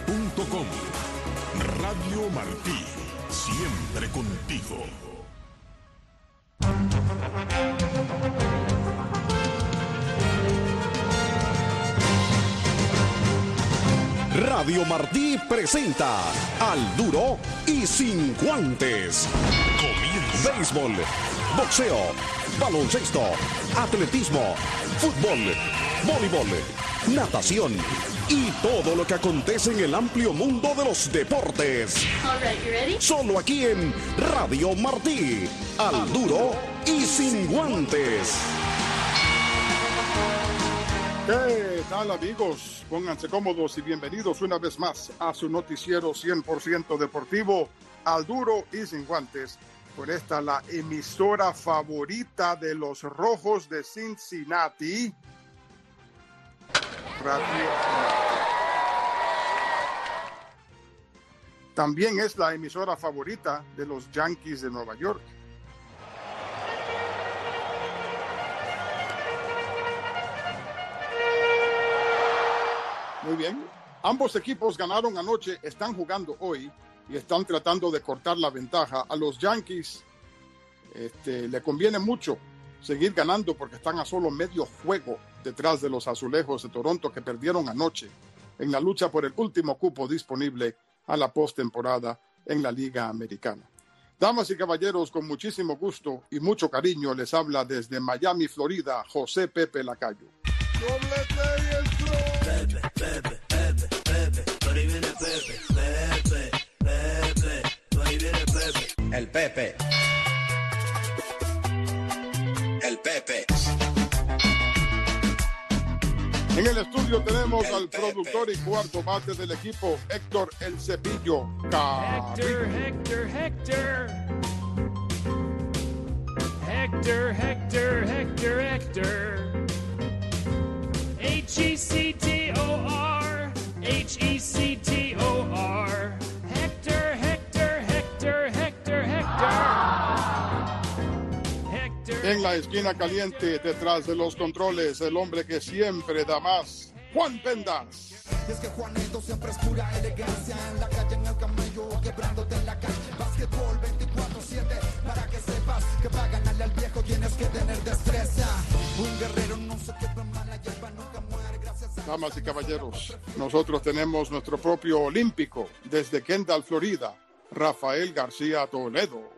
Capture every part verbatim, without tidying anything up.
punto com. Radio Martí, siempre contigo. Radio Martí presenta Al Duro y Sin Guantes. Comienza. Béisbol, boxeo, baloncesto, atletismo, fútbol, voleibol, natación y todo lo que acontece en el amplio mundo de los deportes. All right, you ready? Solo aquí en Radio Martí. Al Duro y Sin Guantes. ¿Qué tal, amigos? Pónganse cómodos y bienvenidos una vez más a su noticiero cien por ciento deportivo, Al Duro y Sin Guantes. Por esta, la emisora favorita de los Rojos de Cincinnati. Radio. También es la emisora favorita de los Yankees de Nueva York. Muy bien. Ambos equipos ganaron anoche, están jugando hoy y están tratando de cortar la ventaja. A los Yankees este, le conviene mucho seguir ganando porque están a solo medio juego detrás de los Azulejos de Toronto, que perdieron anoche en la lucha por el último cupo disponible a la postemporada en la Liga Americana. Damas y caballeros, con muchísimo gusto y mucho cariño les habla desde Miami, Florida, José Pepe Lacayo. ¡Doblete y el flow! Pepe, Pepe, Pepe, Pepe, por ahí viene Pepe, Pepe, Pepe, por ahí viene Pepe. El Pepe. El Pepe. En el estudio tenemos El al Pepe. productor y cuarto bate del equipo, Héctor El Cepillo Carrillo. Hector, Hector, Hector, Hector, Hector, Hector, H E C T O R, H E C T O R, Hector, Hector, Hector, Hector, Hector. En la esquina caliente, detrás de los controles, el hombre que siempre da más, Juan Pendas. Y es que Juanito siempre es pura elegancia en la calle, en el camello, quebrándote en la calle. Básquetbol veinticuatro siete, para que sepas que para ganarle al viejo tienes que tener destreza. Un guerrero no se quebra mal, la hierba nunca muere, gracias a... Damas y caballeros, nosotros tenemos nuestro propio olímpico desde Kendall, Florida, Rafael García Toledo.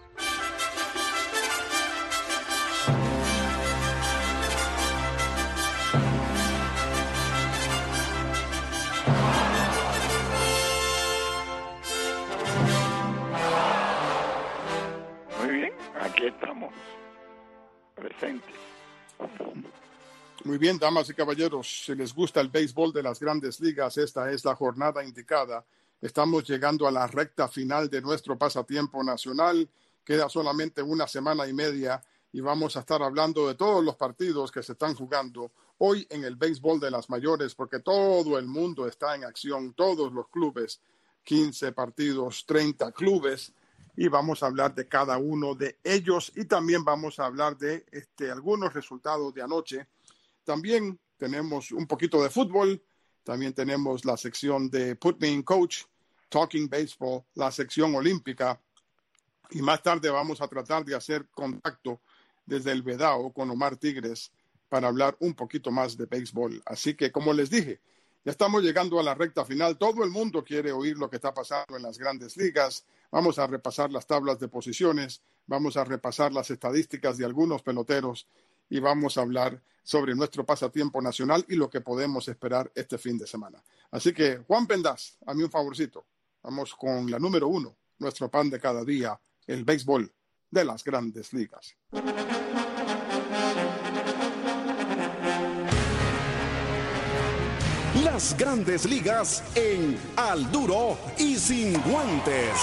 Muy bien, aquí estamos, presentes. Muy bien, damas y caballeros, si les gusta el béisbol de las grandes ligas, esta es la jornada indicada. Estamos llegando a la recta final de nuestro pasatiempo nacional. Queda solamente una semana y media y vamos a estar hablando de todos los partidos que se están jugando hoy en el béisbol de las mayores, porque todo el mundo está en acción, todos los clubes, quince partidos, treinta clubes, y vamos a hablar de cada uno de ellos y también vamos a hablar de este, algunos resultados de anoche. También tenemos un poquito de fútbol, también tenemos la sección de Put Me in Coach, Talking Baseball, la sección olímpica, y más tarde vamos a tratar de hacer contacto desde el Vedao con Omar Tigres para hablar un poquito más de béisbol. Así que, como les dije, ya estamos llegando a la recta final. Todo el mundo quiere oír lo que está pasando en las grandes ligas. Vamos a repasar las tablas de posiciones, vamos a repasar las estadísticas de algunos peloteros y vamos a hablar sobre nuestro pasatiempo nacional y lo que podemos esperar este fin de semana. Así que, Juan Pendas, a mí un favorcito. Vamos con la número uno, nuestro pan de cada día, el béisbol de las grandes ligas. Las grandes ligas en Al Duro y Sin Guantes.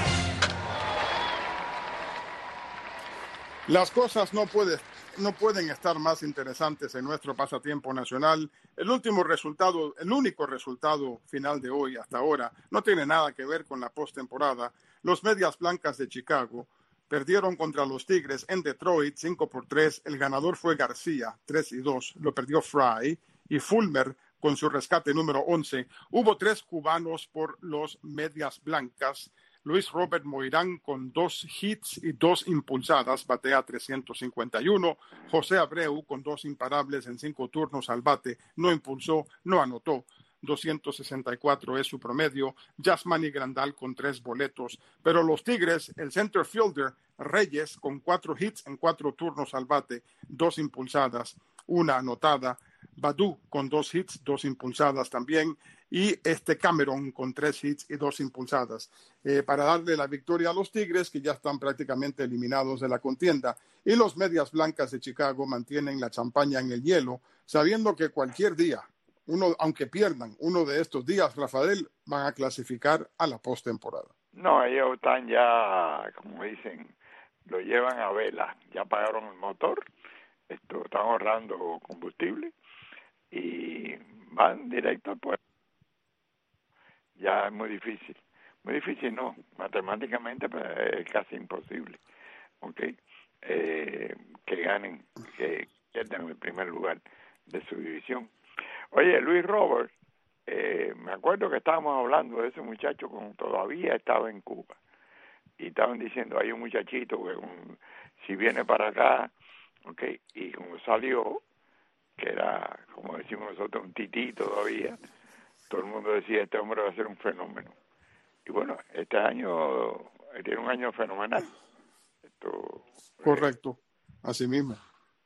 Las cosas no, puede, no pueden estar más interesantes en nuestro pasatiempo nacional. El último resultado, el único resultado final de hoy hasta ahora, no tiene nada que ver con la postemporada. Los Medias Blancas de Chicago perdieron contra los Tigres en Detroit cinco por tres. El ganador fue García, tres y dos. Lo perdió Fry y Fulmer con su rescate número once. Hubo tres cubanos por los Medias Blancas. Luis Robert Moirán con dos hits y dos impulsadas, batea trescientos cincuenta y uno. José Abreu con dos imparables en cinco turnos al bate, no impulsó, no anotó. doscientos sesenta y cuatro es su promedio. Yasmani Grandal con tres boletos. Pero los Tigres, el center fielder Reyes con cuatro hits en cuatro turnos al bate, dos impulsadas, una anotada. Badu con dos hits, dos impulsadas también. Y este Cameron con tres hits y dos impulsadas, eh, para darle la victoria a los Tigres, que ya están prácticamente eliminados de la contienda. Y los Medias Blancas de Chicago mantienen la champaña en el hielo, sabiendo que cualquier día, uno, aunque pierdan uno de estos días, Rafael, van a clasificar a la postemporada. No, ellos están ya, como dicen, lo llevan a vela. Ya pagaron el motor, esto, están ahorrando combustible y van directo al puerto. Ya es muy difícil. Muy difícil, no. Matemáticamente pues, es casi imposible. ¿Ok? Eh, que ganen, que pierdan el primer lugar de su división. Oye, Luis Robert, eh, me acuerdo que estábamos hablando de ese muchacho cuando todavía estaba en Cuba. Y estaban diciendo, hay un muchachito que um, si viene para acá, ¿ok? Y como salió, que era, como decimos nosotros, un tití todavía, todo el mundo decía, este hombre va a ser un fenómeno. Y bueno, este año, tiene un año fenomenal. Esto, Correcto, así mismo.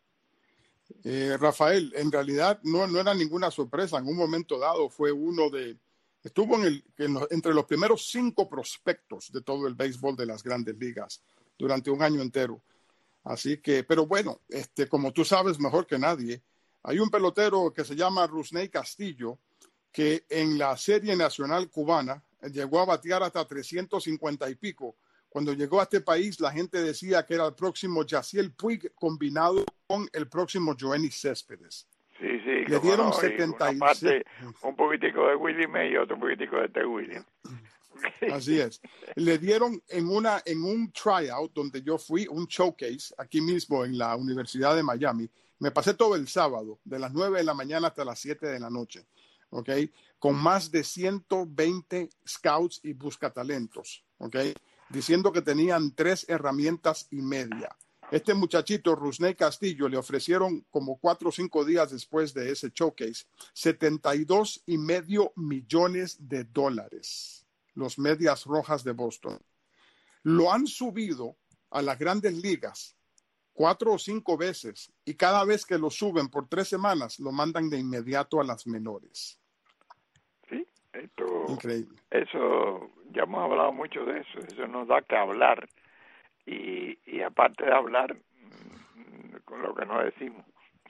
Eh, Rafael, en realidad no, no era ninguna sorpresa. En un momento dado fue uno de... Estuvo en el, en los, entre los primeros cinco prospectos de todo el béisbol de las grandes ligas durante un año entero. Así que, pero bueno, este, como tú sabes mejor que nadie, hay un pelotero que se llama Rusney Castillo, que en la Serie Nacional Cubana llegó a batear hasta trescientos cincuenta y pico. Cuando llegó a este país, la gente decía que era el próximo Yasiel Puig combinado con el próximo Joenny Céspedes. Sí, sí. Le dieron no, setenta y seis. Una parte, un poquitico de Willie May y otro poquitico de T. Williams. Así es. Le dieron en, una, en un tryout donde yo fui, un showcase, aquí mismo en la Universidad de Miami. Me pasé todo el sábado, de las nueve de la mañana hasta las siete de la noche. Okay, con más de ciento veinte scouts y buscatalentos, okay, diciendo que tenían tres herramientas y media. Este muchachito, Rusney Castillo, le ofrecieron como cuatro o cinco días después de ese showcase, setenta y dos y medio millones de dólares, los Medias Rojas de Boston. Lo han subido a las grandes ligas cuatro o cinco veces y cada vez que lo suben por tres semanas, lo mandan de inmediato a las menores. Sí, esto, increíble. Eso, ya hemos hablado mucho de eso, eso nos da que hablar y, y aparte de hablar, con lo que no decimos.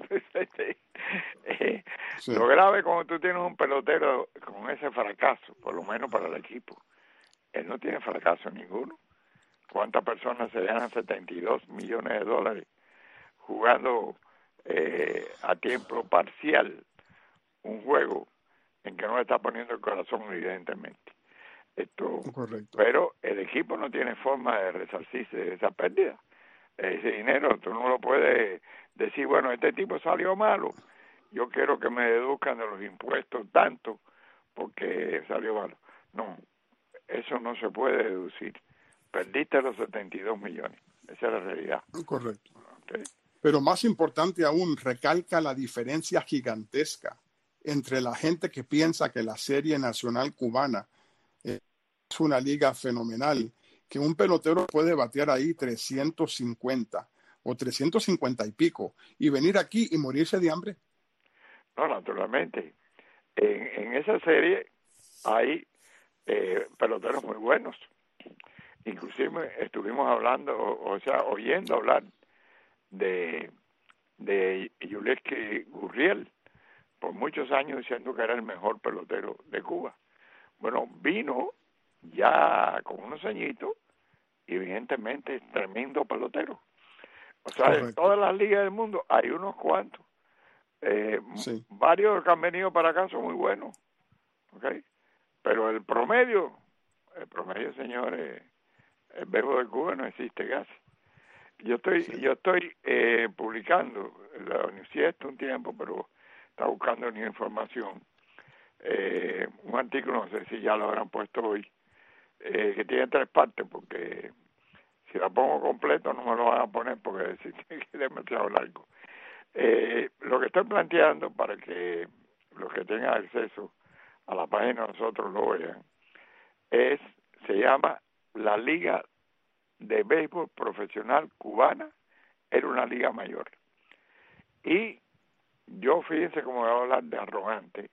eh, sí. Lo grave cuando tú tienes un pelotero con ese fracaso, por lo menos para el equipo, él no tiene fracaso ninguno. ¿Cuántas personas se ganan setenta y dos millones de dólares jugando eh, a tiempo parcial un juego en que no le está poniendo el corazón, evidentemente? Esto, correcto. Pero el equipo no tiene forma de resarcirse de esa pérdida. Ese dinero tú no lo puedes decir, bueno, este tipo salió malo, yo quiero que me deduzcan de los impuestos tanto porque salió malo. No, eso no se puede deducir. Perdiste los setenta y dos millones. Esa es la realidad. Correcto. Okay. Pero más importante aún, recalca la diferencia gigantesca entre la gente que piensa que la Serie Nacional Cubana es una liga fenomenal, que un pelotero puede batear ahí trescientos cincuenta o trescientos cincuenta y pico y venir aquí y morirse de hambre. No, naturalmente. En, en esa serie hay eh, peloteros muy buenos. Inclusive estuvimos hablando, o, o sea, oyendo hablar de de Yulieski Gurriel por muchos años diciendo que era el mejor pelotero de Cuba. Bueno, vino ya con unos añitos y evidentemente tremendo pelotero. O sea, correcto. En todas las ligas del mundo hay unos cuantos. Eh, sí. Varios que han venido para acá son muy buenos. ¿Okay? Pero el promedio, el promedio, señores, el verbo de Cuba no existe casi. Yo estoy, sí. yo estoy eh, publicando, la universidad un tiempo, pero está buscando una información eh, un artículo, no sé si ya lo habrán puesto hoy, eh, que tiene tres partes, porque si la pongo completo no me lo van a poner porque es demasiado largo. Eh, lo que estoy planteando para que los que tengan acceso a la página de nosotros lo vean, es, se llama la Liga de Béisbol Profesional Cubana, era una liga mayor. Y yo, fíjense cómo voy a hablar de arrogante,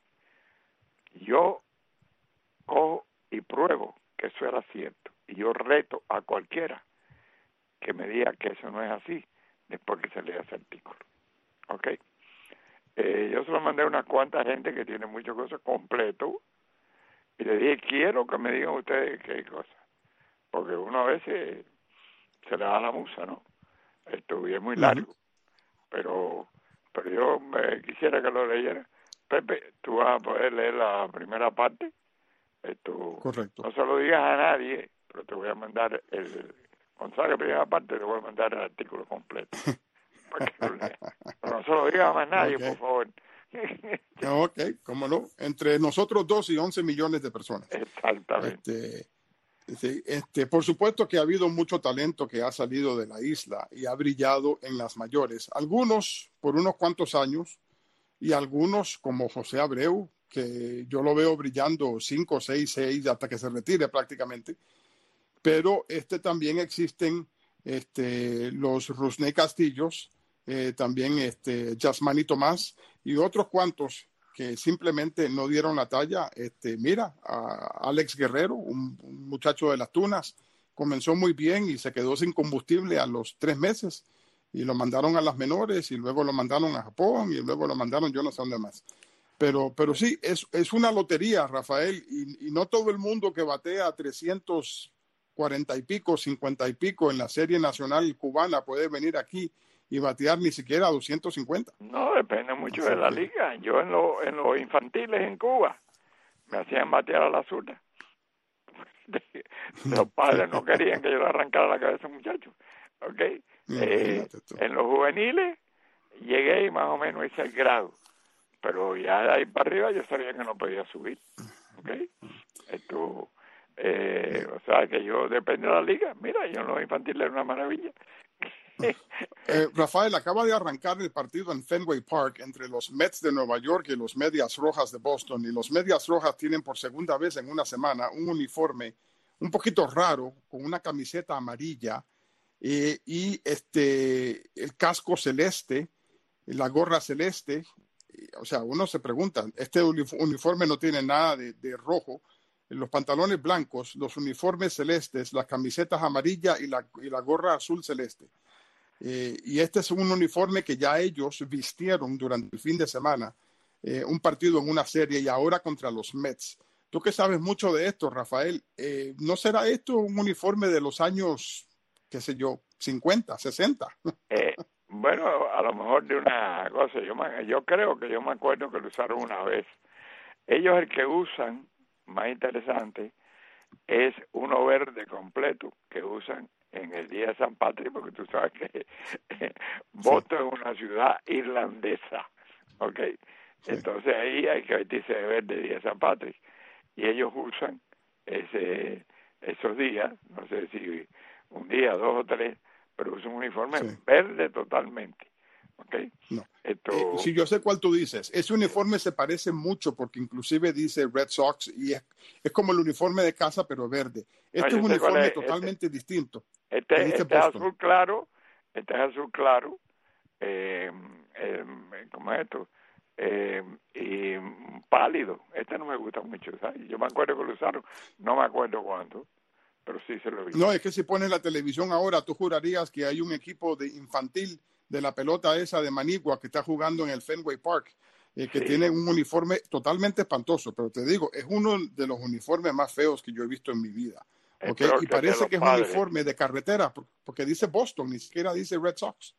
yo cojo y pruebo que eso era cierto, y yo reto a cualquiera que me diga que eso no es así, después que se lea ese artículo. ¿Ok? Eh, yo se lo mandé a unas cuantas gente que tiene muchas cosas completo, y le dije, quiero que me digan ustedes qué cosa, porque uno a veces se le da la musa, ¿no? Esto y es muy largo, uh-huh. pero pero yo me quisiera que lo leyera. Pepe, tú vas a poder leer la primera parte. Esto, correcto. No se lo digas a nadie, pero te voy a mandar el, cuando salga la primera parte, te voy a mandar el artículo completo. Para que lo leas. Pero no se lo digas a más nadie, okay. Por favor. Ok, cómo no. Entre nosotros dos y once millones de personas. Exactamente. Este, sí, este, por supuesto que ha habido mucho talento que ha salido de la isla y ha brillado en las mayores. Algunos por unos cuantos años y algunos como José Abreu, que yo lo veo brillando cinco, seis, seis hasta que se retire prácticamente. Pero este también existen este, los Rusney Castillos, eh, también este, Yasmani Tomás y otros cuantos que simplemente no dieron la talla. Este, mira, a Alex Guerrero, un, un muchacho de las Tunas, comenzó muy bien y se quedó sin combustible a los tres meses y lo mandaron a las menores y luego lo mandaron a Japón y luego lo mandaron yo no sé dónde más. Pero, pero sí, es, es una lotería, Rafael, y, y no todo el mundo que batea trescientos cuarenta y pico, cincuenta y pico en la Serie Nacional Cubana puede venir aquí y batear ni siquiera doscientos cincuenta. No, depende mucho Así de la que... liga. Yo en los en los infantiles en Cuba me hacían batear a la zurda. Los padres no querían que yo le arrancara la cabeza a un muchacho. ¿Ok? Eh, en los juveniles llegué y más o menos hice el grado. Pero ya de ahí para arriba yo sabía que no podía subir. ¿Ok? Esto... Eh, o sea que yo depende de la liga. Mira, yo en los infantiles era una maravilla. eh, Rafael, acaba de arrancar el partido en Fenway Park entre los Mets de Nueva York y los Medias Rojas de Boston, y los Medias Rojas tienen por segunda vez en una semana un uniforme un poquito raro con una camiseta amarilla eh, y este el casco celeste, la gorra celeste. O sea, uno se pregunta, este uniforme no tiene nada de, de rojo. Los pantalones blancos, los uniformes celestes, las camisetas amarillas y la, y la gorra azul celeste. Eh, y este es un uniforme que ya ellos vistieron durante el fin de semana, eh, un partido en una serie y ahora contra los Mets. Tú que sabes mucho de esto, Rafael, eh, ¿no será esto un uniforme de los años, qué sé yo, cincuenta, sesenta? Eh, bueno, a lo mejor de una cosa, yo, me, yo creo que yo me acuerdo que lo usaron una vez. Ellos el que usan, más interesante, es uno verde completo que usan en el día de San Patrick, porque tú sabes que Boston sí. Es una ciudad irlandesa, ¿ok? Sí. Entonces ahí hay que vestirse de verde el día de San Patrick, y ellos usan ese esos días, no sé si un día, dos o tres, pero usan un uniforme sí. Verde totalmente, ¿ok? No. Esto... Eh, sí, yo sé cuál tú dices. Ese uniforme se parece mucho porque inclusive dice Red Sox y es, es como el uniforme de casa pero verde. Este no, es un uniforme es. totalmente este, distinto. Este, este es azul claro, este es azul claro, eh, eh, ¿cómo es esto? Eh, y pálido. Este no me gusta mucho, ¿sabes? Yo me acuerdo que lo usaron, no me acuerdo cuándo, pero sí se lo vi. No, es que si pones la televisión ahora, tú jurarías que hay un equipo de infantil de la pelota esa de Manigua que está jugando en el Fenway Park, eh, que sí. Tiene un uniforme totalmente espantoso, pero te digo, es uno de los uniformes más feos que yo he visto en mi vida. ¿Okay? Y parece que es padres. Un uniforme de carretera, porque dice Boston, ni siquiera dice Red Sox.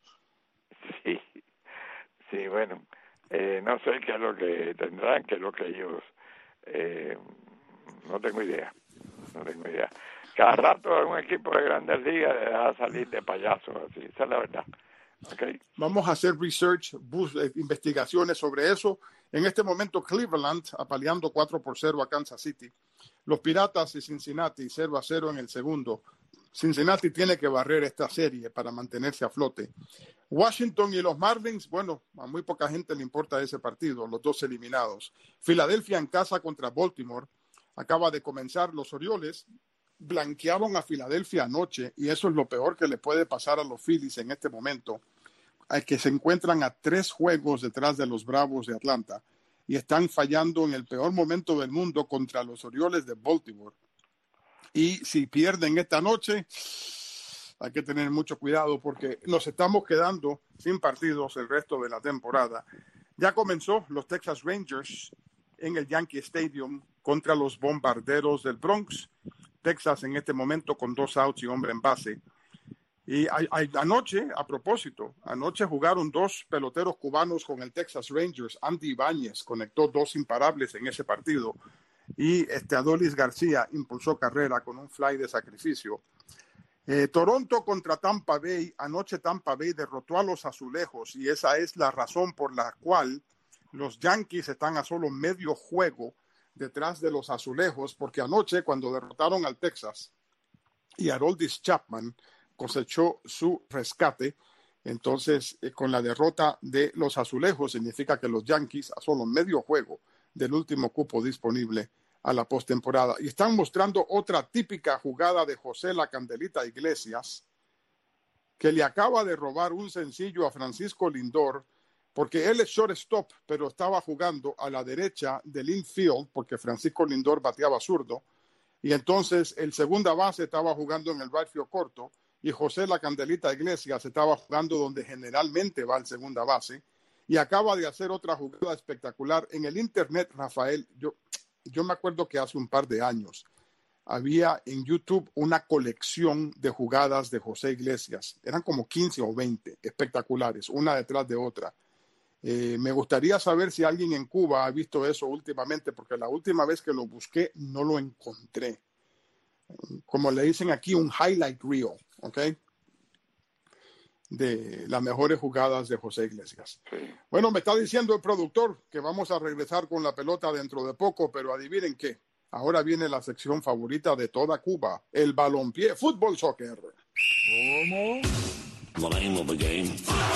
Sí, sí, bueno, eh, no sé qué es lo que tendrán, qué es lo que ellos, eh, no tengo idea, no tengo idea. Cada rato un equipo de Grandes Ligas le da a salir de payasos, así, esa es la verdad. Okay. Vamos a hacer research, bus, eh, investigaciones sobre eso En este momento, Cleveland apaleando cuatro por cero a Kansas City. Los Piratas y Cincinnati cero a cero en el segundo. Cincinnati tiene que barrer esta serie para mantenerse a flote. Washington y los Marlins, bueno, a muy poca gente le importa ese partido, los dos eliminados. Filadelfia en casa contra Baltimore. Acaba de comenzar. Los Orioles blanquearon a Filadelfia anoche y eso es lo peor que le puede pasar a los Phillies en este momento, que se encuentran a tres juegos detrás de los Bravos de Atlanta y están fallando en el peor momento del mundo contra los Orioles de Baltimore. Y si pierden esta noche, hay que tener mucho cuidado porque nos estamos quedando sin partidos el resto de la temporada. Ya comenzó los Texas Rangers en el Yankee Stadium contra los Bombarderos del Bronx. Texas en este momento con dos outs y hombre en base. Y a, a, anoche, a propósito, anoche jugaron dos peloteros cubanos con el Texas Rangers. Andy Ibáñez conectó dos imparables en ese partido. Y este Adolis García impulsó carrera con un fly de sacrificio. Eh, Toronto contra Tampa Bay. Anoche Tampa Bay derrotó a los Azulejos y esa es la razón por la cual los Yankees están a solo medio juego detrás de los Azulejos, porque anoche cuando derrotaron al Texas y Aroldis Chapman cosechó su rescate, entonces eh, con la derrota de los Azulejos significa que los Yankees a solo medio juego del último cupo disponible a la postemporada. Y están mostrando otra típica jugada de José La Candelita Iglesias, que le acaba de robar un sencillo a Francisco Lindor, porque él es shortstop, pero estaba jugando a la derecha del infield, porque Francisco Lindor bateaba zurdo, y entonces el segunda base estaba jugando en el right field corto, y José La Candelita Iglesias estaba jugando donde generalmente va el segunda base, y acaba de hacer otra jugada espectacular. En el internet, Rafael, yo, yo me acuerdo que hace un par de años había en YouTube una colección de jugadas de José Iglesias. Eran como quince o veinte espectaculares, una detrás de otra. Eh, me gustaría saber si alguien en Cuba ha visto eso últimamente, porque la última vez que lo busqué no lo encontré. Como le dicen aquí, un highlight reel, ¿ok? De las mejores jugadas de José Iglesias. Sí. Bueno, me está diciendo el productor que vamos a regresar con la pelota dentro de poco, pero adivinen qué. Ahora viene la sección favorita de toda Cuba, el balompié, fútbol, soccer. ¿Cómo? The name of the game.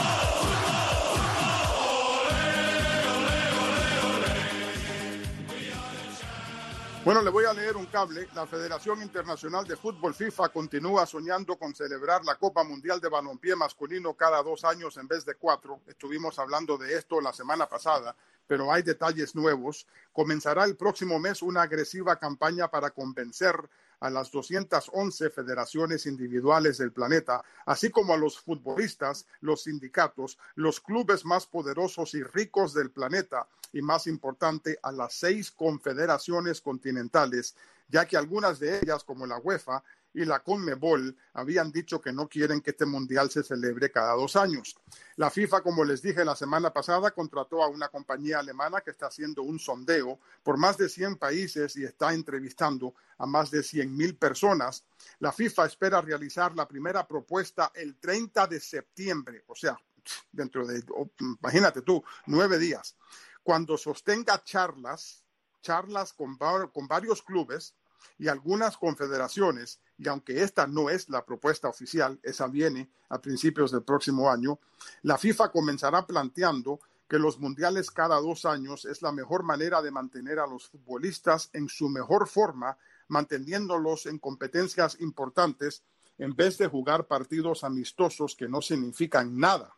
Bueno, le voy a leer un cable. La Federación Internacional de Fútbol FIFA continúa soñando con celebrar la Copa Mundial de Balompié masculino cada dos años en vez de cuatro. Estuvimos hablando de esto la semana pasada, pero hay detalles nuevos. Comenzará el próximo mes una agresiva campaña para convencer a las doscientas once federaciones individuales del planeta, así como a los futbolistas, los sindicatos, los clubes más poderosos y ricos del planeta, y más importante, a las seis confederaciones continentales, ya que algunas de ellas, como la UEFA y la CONMEBOL, habían dicho que no quieren que este mundial se celebre cada dos años. La FIFA, como les dije la semana pasada, contrató a una compañía alemana que está haciendo un sondeo por más de cien países y está entrevistando a más de cien mil personas. La FIFA espera realizar la primera propuesta el treinta de septiembre, o sea, dentro de, imagínate tú, nueve días, cuando sostenga charlas, charlas con, con varios clubes y algunas confederaciones, y aunque esta no es la propuesta oficial, esa viene a principios del próximo año, la FIFA comenzará planteando que los mundiales cada dos años es la mejor manera de mantener a los futbolistas en su mejor forma, manteniéndolos en competencias importantes en vez de jugar partidos amistosos que no significan nada.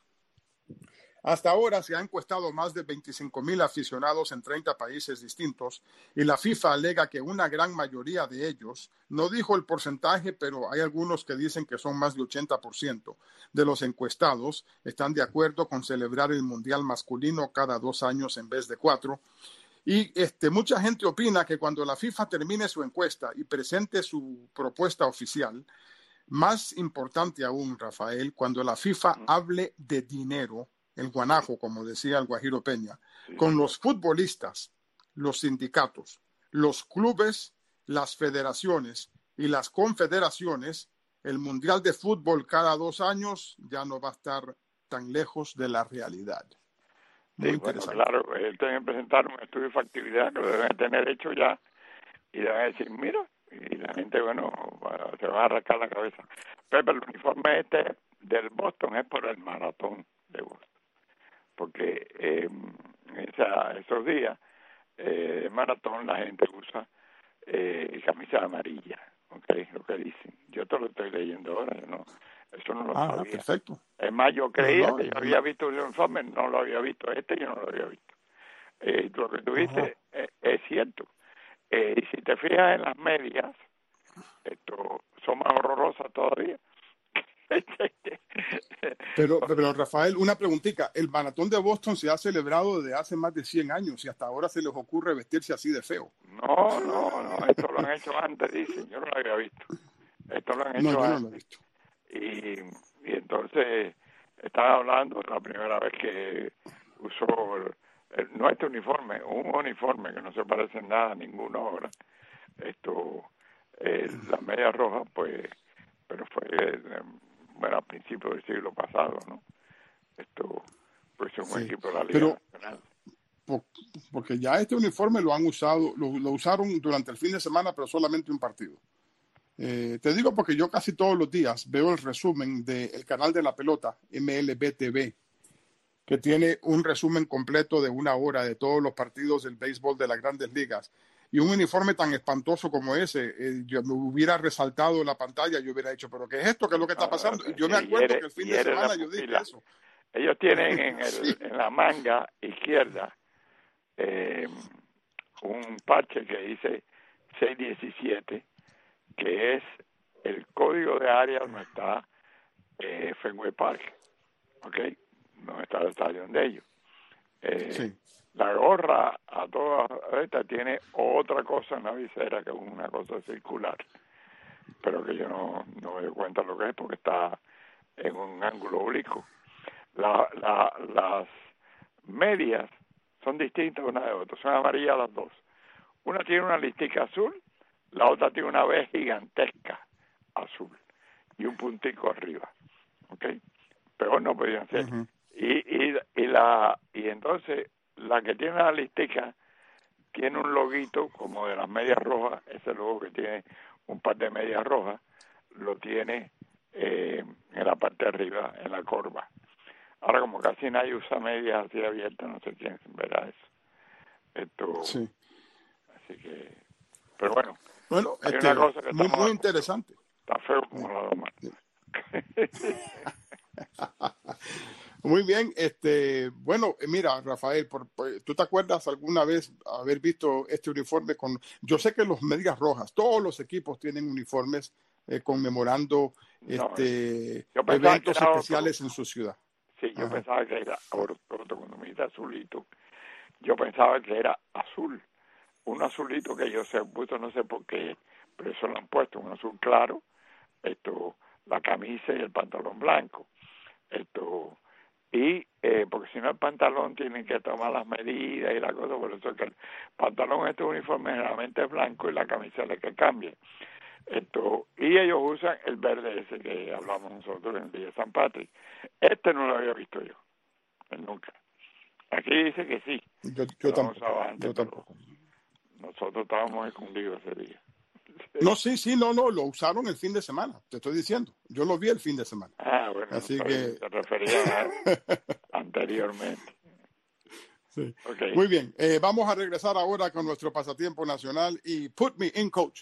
Hasta ahora se han encuestado más de veinticinco mil aficionados en treinta países distintos y la FIFA alega que una gran mayoría de ellos, no dijo el porcentaje, pero hay algunos que dicen que son más de ochenta por ciento de los encuestados, están de acuerdo con celebrar el Mundial masculino cada dos años en vez de cuatro. Y este, mucha gente opina que cuando la FIFA termine su encuesta y presente su propuesta oficial, más importante aún, Rafael, cuando la FIFA hable de dinero, el guanajo, como decía el Guajiro Peña, con los futbolistas, los sindicatos, los clubes, las federaciones y las confederaciones, el Mundial de Fútbol cada dos años ya no va a estar tan lejos de la realidad. Muy sí, interesante. bueno, claro, ellos tienen que presentar un estudio de factibilidad que lo deben tener hecho ya y deben decir, mira, y la gente, bueno, bueno, se va a arrancar la cabeza. Pepe, el uniforme este del Boston es por el maratón de Boston, porque eh, esa, esos días eh, de maratón la gente usa eh, camisa amarilla, okay, lo que dicen. Yo te lo estoy leyendo ahora, yo no, eso no lo Ah, sabía. perfecto. Es más, yo creía No, no, que yo no, había no. visto el uniforme, no lo había visto, este yo no lo había visto. Eh, lo que tú dices eh, es cierto. Eh, y si te fijas en las medias, esto son más horrorosas todavía. Pero, pero Rafael, una preguntita. El maratón de Boston se ha celebrado desde hace más de cien años y hasta ahora se les ocurre vestirse así de feo. No, no, no, esto lo han hecho antes, dicen, yo no lo había visto. Esto lo han No, hecho yo no antes. lo he visto. Y, y entonces estaba hablando de la primera vez que usó el, el, no este uniforme, un uniforme que no se parece en nada a ninguno ahora. Esto, eh, las medias rojas, pues, pero fue eh, bueno, a principios del siglo pasado, ¿no? Esto, pues es un Sí, equipo de la Liga pero Nacional. por- porque ya este uniforme lo han usado, lo, lo usaron durante el fin de semana, pero solamente un partido. Eh, te digo porque yo casi todos los días veo el resumen del canal de la pelota, M L B T V, que tiene un resumen completo de una hora de todos los partidos del béisbol de las grandes ligas. Y un uniforme tan espantoso como ese, eh, yo me hubiera resaltado en la pantalla, yo hubiera dicho, ¿pero qué es esto? ¿Qué es lo que está pasando? Y yo me acuerdo que el fin de semana yo dije eso. Ellos tienen en, el, Sí. en la manga izquierda eh, un parche que dice seis diecisiete, que es el código de área donde está eh, Fenway Park, ¿ok? Donde está el estadio de ellos. Eh, Sí. La gorra a todas estas tiene otra cosa en la visera, que es una cosa circular, pero que yo no, no me doy cuenta lo que es porque está en un ángulo oblicuo. La, la, las medias son distintas una de otra, son amarillas las dos. Una tiene una listica azul, la otra tiene una B gigantesca azul y un puntico arriba, ¿ok? Pero no podían ser. Uh-huh. Y, y, y, la, y entonces la que tiene la listica tiene un loguito como de las medias rojas, ese logo que tiene un par de medias rojas, lo tiene eh, en la parte de arriba, en la corva. Ahora, como casi nadie usa medias así abiertas, no sé quién verá eso. Esto, Sí. Así que, pero bueno, Bueno, hay este, una cosa que muy, estamos, muy interesante. está feo como la doma. Muy bien, este, bueno, mira, Rafael, por, por, ¿tú te acuerdas alguna vez haber visto este uniforme con? Yo sé que los medias rojas, todos los equipos tienen uniformes eh, conmemorando No, este yo pensaba que eventos era especiales otro. en su ciudad. Sí, yo Ajá. pensaba que era otro, cuando me dice azulito, yo pensaba que era azul, un azulito que ellos se han puesto, no sé por qué, pero eso lo han puesto, un azul claro, esto, la camisa y el pantalón blanco, esto, y eh, porque si no el pantalón tienen que tomar las medidas y la cosa, por eso es que el pantalón este uniforme generalmente es blanco y la camisa es la que cambia. Esto, y ellos usan el verde ese que hablamos nosotros en el día de San Patrick. Este no lo había visto yo, nunca. Aquí dice que sí. Yo, yo, tampoco, antes, yo tampoco. Nosotros estábamos escondidos ese día. No, sí, sí, no, no, lo usaron el fin de semana, te estoy diciendo. Yo lo vi el fin de semana. Ah, bueno, así no que te refería a anteriormente. Sí. Okay. Muy bien, eh, vamos a regresar ahora con nuestro pasatiempo nacional y Put Me In, Coach.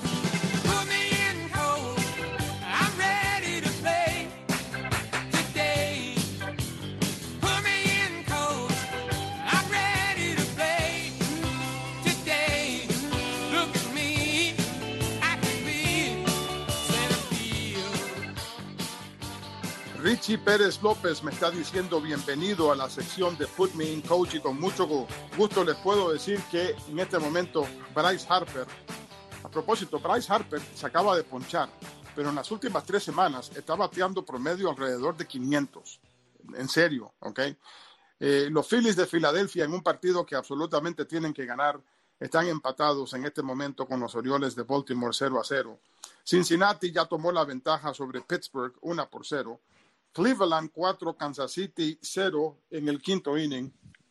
Richie Pérez López me está diciendo bienvenido a la sección de Put Me In, Coach, y con mucho gusto les puedo decir que en este momento Bryce Harper, a propósito, Bryce Harper se acaba de ponchar, pero en las últimas tres semanas está bateando promedio alrededor de quinientos, en serio, ¿ok? Eh, los Phillies de Filadelfia, en un partido que absolutamente tienen que ganar, están empatados en este momento con los Orioles de Baltimore cero a cero. Cincinnati ya tomó la ventaja sobre Pittsburgh uno por cero. Cleveland cuatro, Kansas City cero en el quinto inning.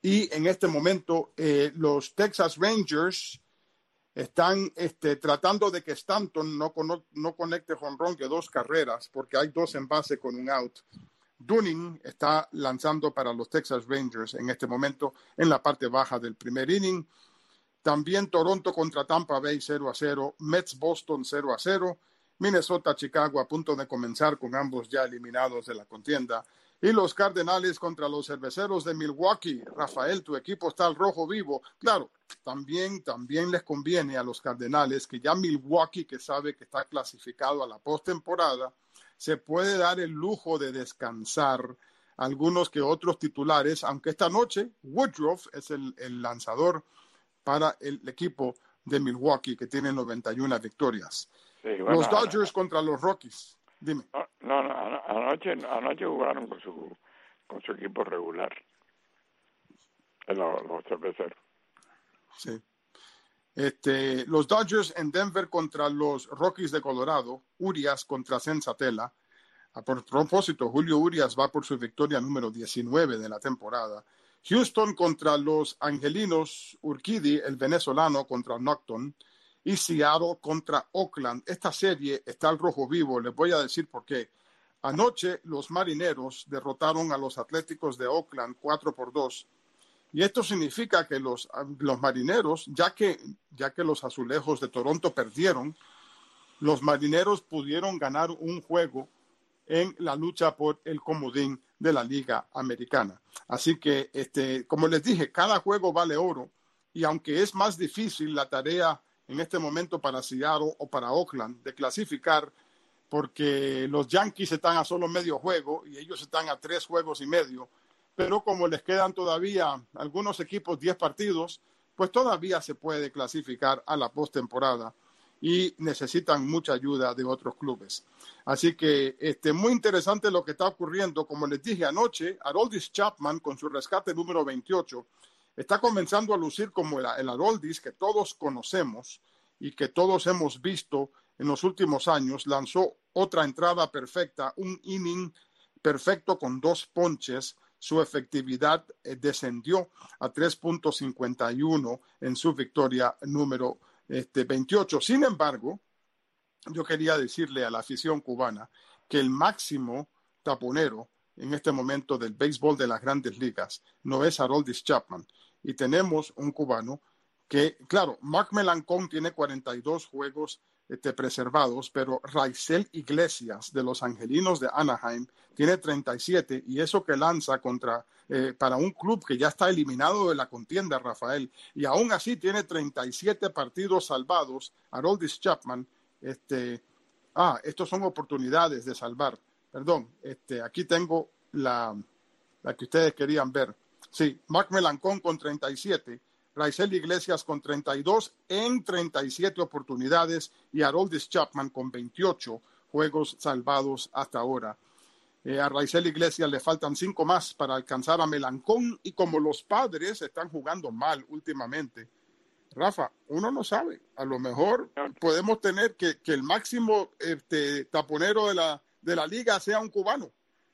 y en este momento eh, los Texas Rangers están este, tratando de que Stanton no, cono- no conecte jonrón de dos carreras porque hay dos en base con un out. Dunning está lanzando para los Texas Rangers en este momento en la parte baja del primer inning. También Toronto contra Tampa Bay cero a cero, Mets Boston cero a cero, Minnesota Chicago a punto de comenzar con ambos ya eliminados de la contienda. Y los Cardenales contra los Cerveceros de Milwaukee. Rafael, tu equipo está al rojo vivo. Claro, también, también les conviene a los Cardenales que ya Milwaukee, que sabe que está clasificado a la postemporada, se puede dar el lujo de descansar algunos que otros titulares, aunque esta noche Woodruff es el, el lanzador para el equipo de Milwaukee, que tiene noventa y una victorias. Sí, bueno, los Dodgers contra los Rockies. Dime. No, no, ano- anoche, anoche jugaron con su con su equipo regular, los, los cerveceros. Sí. Este, los Dodgers en Denver contra los Rockies de Colorado, Urias contra Senzatela. A por propósito, Julio Urias va por su victoria número diecinueve de la temporada. Houston contra los Angelinos, Urquidy, el venezolano, contra Nocton. Y Seattle contra Oakland. Esta serie está al rojo vivo. Les voy a decir por qué. Anoche los Marineros derrotaron a los Atléticos de Oakland cuatro por dos. Y esto significa que los, los Marineros, ya que, ya que los Azulejos de Toronto perdieron, los Marineros pudieron ganar un juego en la lucha por el comodín de la Liga Americana. Así que, este, como les dije, cada juego vale oro. Y aunque es más difícil la tarea en este momento para Seattle o para Oakland de clasificar, porque los Yankees están a solo medio juego y ellos están a tres juegos y medio, pero como les quedan todavía algunos equipos diez partidos, pues todavía se puede clasificar a la postemporada y necesitan mucha ayuda de otros clubes. Así que este, muy interesante lo que está ocurriendo. Como les dije anoche, Aroldis Chapman con su rescate número veintiocho está comenzando a lucir como el, el Aroldis que todos conocemos y que todos hemos visto en los últimos años. Lanzó otra entrada perfecta, un inning perfecto con dos ponches. Su efectividad eh, descendió a tres punto cincuenta y uno en su victoria número este, veintiocho. Sin embargo, yo quería decirle a la afición cubana que el máximo taponero en este momento del béisbol de las grandes ligas no es Aroldis Chapman. Y tenemos un cubano que, claro, Mark Melancón tiene cuarenta y dos juegos este, preservados, pero Raisel Iglesias de los Angelinos de Anaheim tiene treinta y siete, y eso que lanza contra eh, para un club que ya está eliminado de la contienda, Rafael, y aún así tiene treinta y siete partidos salvados. Aroldis Chapman, este, ah, estos son oportunidades de salvar. Perdón, este, aquí tengo la, la que ustedes querían ver. Sí, Mark Melancón con treinta y siete, Raisel Iglesias con treinta y dos en treinta y siete oportunidades y Aroldis Chapman con veintiocho juegos salvados hasta ahora. Eh, a Raisel Iglesias le faltan cinco más para alcanzar a Melancón y como los Padres están jugando mal últimamente, Rafa, uno no sabe, a lo mejor podemos tener que, que el máximo este, taponero de la, de la liga sea un cubano.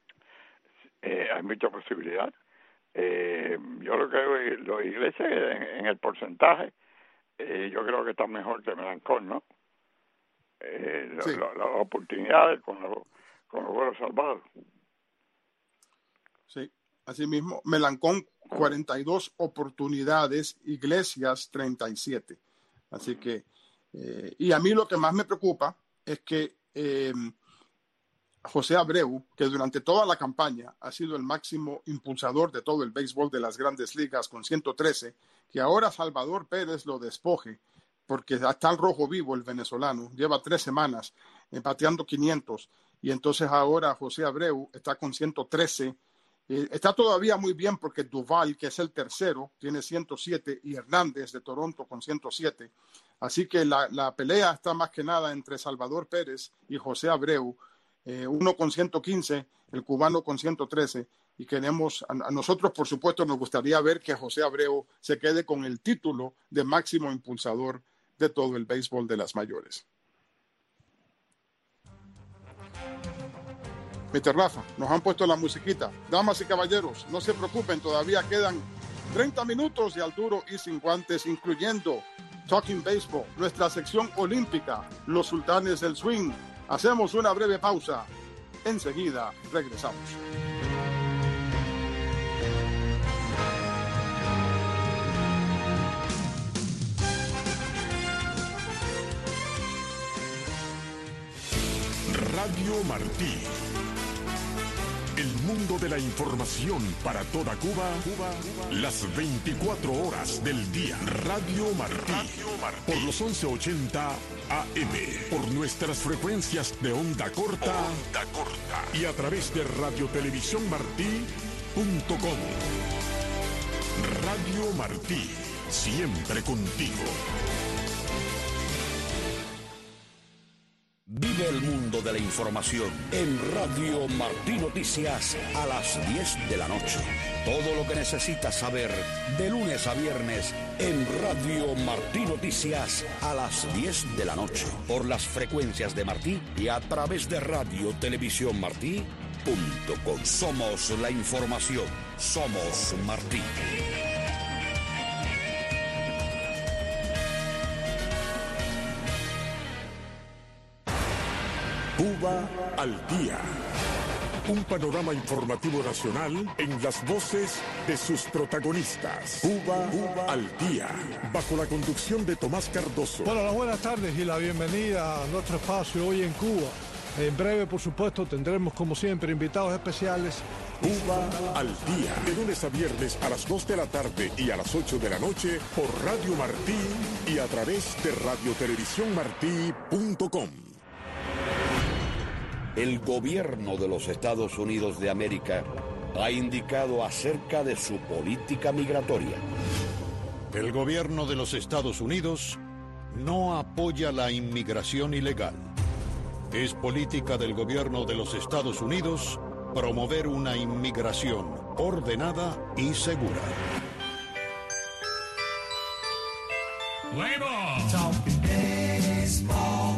Eh, hay mucha posibilidad. Eh, yo lo creo que los Iglesias en, en el porcentaje eh, yo creo que está mejor que Melancón, ¿no? Eh, lo, Sí. lo, las oportunidades con los con los vuelos salvados. Sí, así mismo. Melancón, cuarenta y dos oportunidades, Iglesias, treinta y siete. Así que, eh, y a mí lo que más me preocupa es que eh, José Abreu, que durante toda la campaña ha sido el máximo impulsador de todo el béisbol de las grandes ligas con ciento trece, que ahora Salvador Pérez lo despoje, porque está en rojo vivo el venezolano, lleva tres semanas eh, bateando quinientos, y entonces ahora José Abreu está con ciento trece. Eh, está todavía muy bien porque Duval, que es el tercero, tiene ciento siete, y Hernández de Toronto con ciento siete. Así que la, la pelea está más que nada entre Salvador Pérez y José Abreu, eh, uno con ciento quince, el cubano con ciento trece, y queremos, a, a nosotros por supuesto nos gustaría ver que José Abreu se quede con el título de máximo impulsador de todo el béisbol de las mayores. mister Rafa, nos han puesto la musiquita. Damas y caballeros, no se preocupen, todavía quedan treinta minutos de Al Duro y Sin Guantes, incluyendo Talking Baseball, nuestra sección olímpica, los sultanes del swing. Hacemos una breve pausa. Enseguida regresamos. Radio Martí. El mundo de la información para toda Cuba, Cuba, las veinticuatro horas del día. Radio Martí. Radio Martí. Por los once ochenta A M. Por nuestras frecuencias de onda corta. Onda corta. Y a través de radio televisión martí punto com. Radio Martí. Siempre contigo. Vive el mundo de la información en Radio Martí Noticias a las diez de la noche. Todo lo que necesitas saber de lunes a viernes en Radio Martí Noticias a las diez de la noche. Por las frecuencias de Martí y a través de radio televisión martí punto com. Somos la información. Somos Martí. Cuba al día. Un panorama informativo nacional en las voces de sus protagonistas. Cuba, Cuba al día. Bajo la conducción de Tomás Cardoso. Bueno, las buenas tardes y la bienvenida a nuestro espacio hoy en Cuba. En breve, por supuesto, tendremos como siempre invitados especiales. Cuba al día. De lunes a viernes a las dos de la tarde y a las ocho de la noche por Radio Martí y a través de radio televisión martí punto com. El gobierno de los Estados Unidos de América ha indicado acerca de su política migratoria. El gobierno de los Estados Unidos no apoya la inmigración ilegal. Es política del gobierno de los Estados Unidos promover una inmigración ordenada y segura. Talking baseball,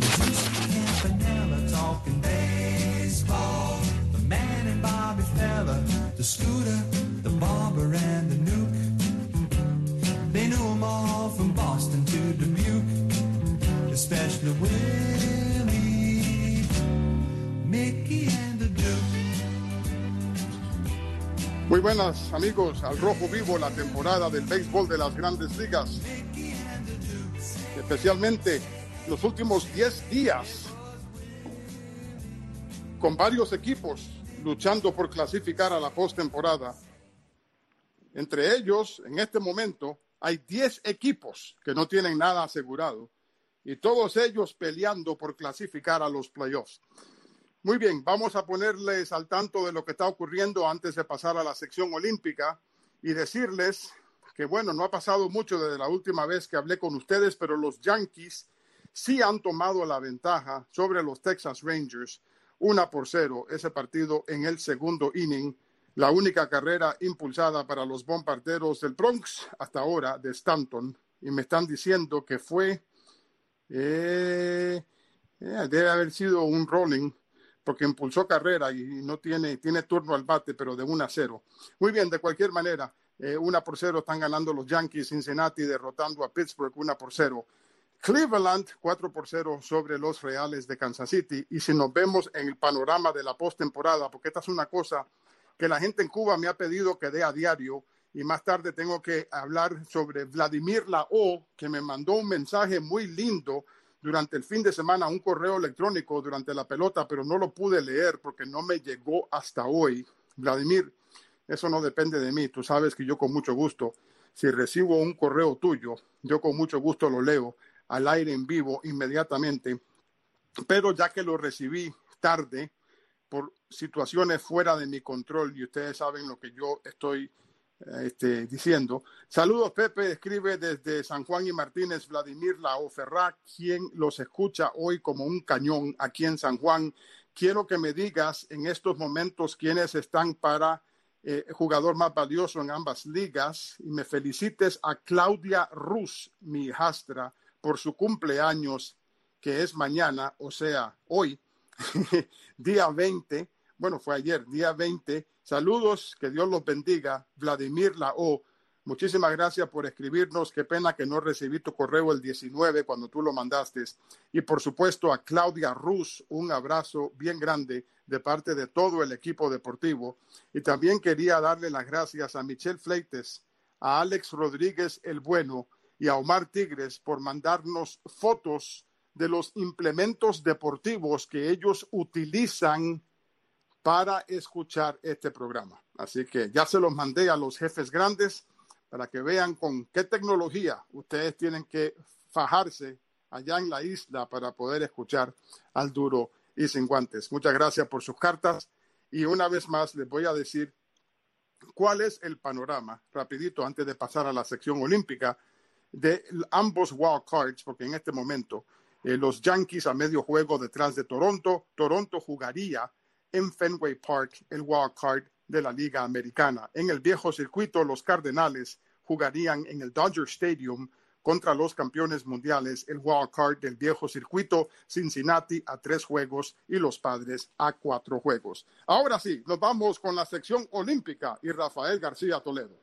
talking baseball. The man and Bobby Fella, the Scooter, the Barber and the Nuke. They knew them all from Boston to Dubuque, especially Willie, Mickey and the Duke. Muy buenas amigos, al rojo vivo la temporada del béisbol de las grandes ligas, especialmente los últimos diez días, con varios equipos luchando por clasificar a la postemporada. Entre ellos, en este momento, hay diez equipos que no tienen nada asegurado y todos ellos peleando por clasificar a los playoffs. Muy bien, vamos a ponerles al tanto de lo que está ocurriendo antes de pasar a la sección olímpica y decirles que, bueno, no ha pasado mucho desde la última vez que hablé con ustedes, pero los Yankees sí han tomado la ventaja sobre los Texas Rangers, una por cero, ese partido en el segundo inning, la única carrera impulsada para los bombarderos del Bronx hasta ahora de Stanton, y me están diciendo que fue, eh, eh, debe haber sido un rolling, porque impulsó carrera y no tiene, tiene turno al bate, pero de uno a cero. Muy bien, de cualquier manera, eh, una por cero están ganando los Yankees, Cincinnati derrotando a Pittsburgh, una por cero. Cleveland, cuatro por cero sobre los Reales de Kansas City. Y si nos vemos en el panorama de la postemporada, porque esta es una cosa que la gente en Cuba me ha pedido que dé a diario, y más tarde tengo que hablar sobre Vladimir Lao, que me mandó un mensaje muy lindo durante el fin de semana, un correo electrónico durante la pelota, pero no lo pude leer porque no me llegó hasta hoy. Vladimir, eso no depende de mí. Tú sabes que yo con mucho gusto, si recibo un correo tuyo, yo con mucho gusto lo leo al aire en vivo inmediatamente. Pero ya que lo recibí tarde por situaciones fuera de mi control, y ustedes saben lo que yo estoy Este, diciendo, saludos Pepe, escribe desde San Juan y Martínez Vladimir Lao Ferrá, quien los escucha hoy como un cañón aquí en San Juan. Quiero que me digas en estos momentos quiénes están para eh, jugador más valioso en ambas ligas, y me felicites a Claudia Ruz, mi hijastra, por su cumpleaños, que es mañana, o sea, hoy, día veinte. Bueno, fue ayer, día veinte. Saludos, que Dios los bendiga. Vladimir Lao, Muchísimas gracias por escribirnos. Qué pena que no recibí tu correo el diecinueve cuando tú lo mandaste. Y por supuesto a Claudia Ruz, un abrazo bien grande de parte de todo el equipo deportivo. Y también quería darle las gracias a Michelle Fleites, a Alex Rodríguez el Bueno y a Omar Tigres por mandarnos fotos de los implementos deportivos que ellos utilizan para escuchar este programa. Así que ya se los mandé a los jefes grandes para que vean con qué tecnología ustedes tienen que fajarse allá en la isla para poder escuchar al duro y sin guantes. Muchas gracias por sus cartas y una vez más les voy a decir cuál es el panorama, rapidito, antes de pasar a la sección olímpica, de ambos wild cards, porque en este momento eh, los Yankees a medio juego detrás de Toronto. Toronto jugaría en Fenway Park el wild card de la Liga Americana. En el viejo circuito, los Cardenales jugarían en el Dodger Stadium contra los campeones mundiales, el wild card del viejo circuito. Cincinnati a tres juegos y los Padres a cuatro juegos. Ahora sí, nos vamos con la sección olímpica y Rafael García Toledo.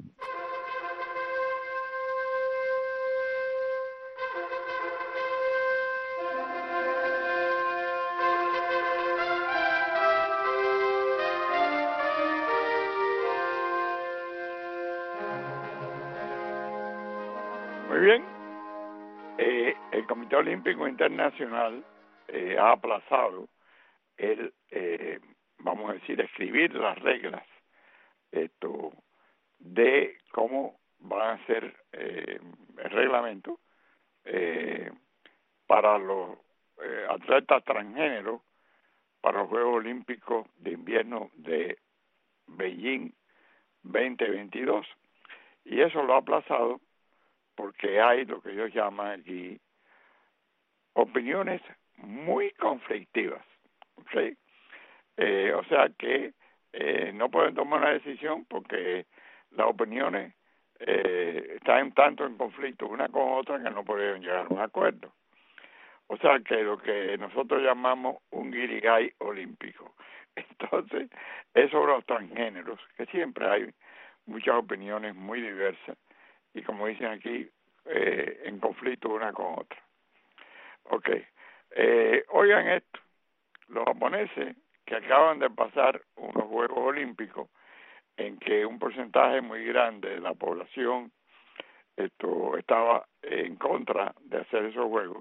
Muy bien, eh, el Comité Olímpico Internacional eh, ha aplazado el, eh, vamos a decir, escribir las reglas esto de cómo van a ser eh, el reglamento eh, para los eh, atletas transgénero para los Juegos Olímpicos de Invierno de Beijing veinte veintidós, y eso lo ha aplazado porque hay lo que ellos llaman aquí opiniones muy conflictivas, ¿okay? Eh, o sea que eh, no pueden tomar una decisión porque las opiniones eh, están tanto en conflicto una con otra que no pueden llegar a un acuerdo. O sea que lo que nosotros llamamos un guirigay olímpico. Entonces, es sobre los transgéneros, que siempre hay muchas opiniones muy diversas y, como dicen aquí, eh, en conflicto una con otra. Ok, eh, oigan esto, los japoneses que acaban de pasar unos Juegos Olímpicos en que un porcentaje muy grande de la población esto estaba en contra de hacer esos Juegos,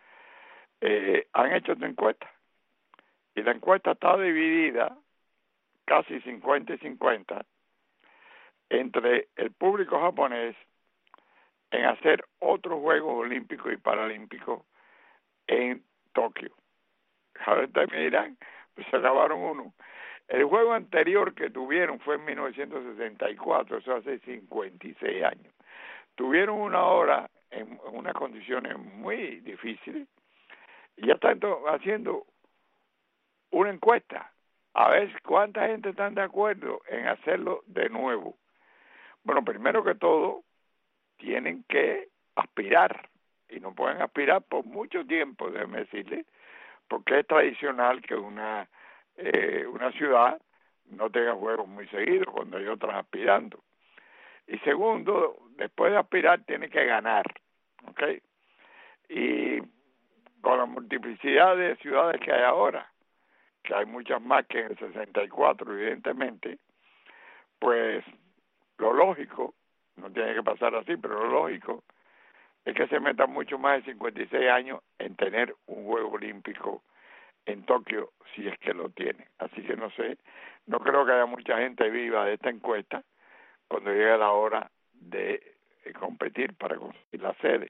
eh, han hecho esta encuesta, y la encuesta está dividida casi cincuenta y cincuenta entre el público japonés en hacer otros Juegos Olímpicos y Paralímpicos en Tokio. Ahorita me dirán, pues se acabaron uno. El juego anterior que tuvieron fue en mil novecientos sesenta y cuatro, eso hace cincuenta y seis años. Tuvieron una hora en unas condiciones muy difíciles y ya están haciendo una encuesta a ver cuánta gente está de acuerdo en hacerlo de nuevo. Bueno, primero que todo, tienen que aspirar, y no pueden aspirar por mucho tiempo, déjeme decirle, porque es tradicional que una eh, una ciudad no tenga juegos muy seguidos cuando hay otras aspirando. Y segundo, después de aspirar tiene que ganar, ¿ok? Y con la multiplicidad de ciudades que hay ahora, que hay muchas más que en el sesenta y cuatro, evidentemente, pues lo lógico, no tiene que pasar así, pero lo lógico es que se metan mucho más de cincuenta y seis años en tener un Juego Olímpico en Tokio, si es que lo tienen. Así que no sé, no creo que haya mucha gente viva de esta encuesta cuando llegue la hora de eh, competir para conseguir la sede.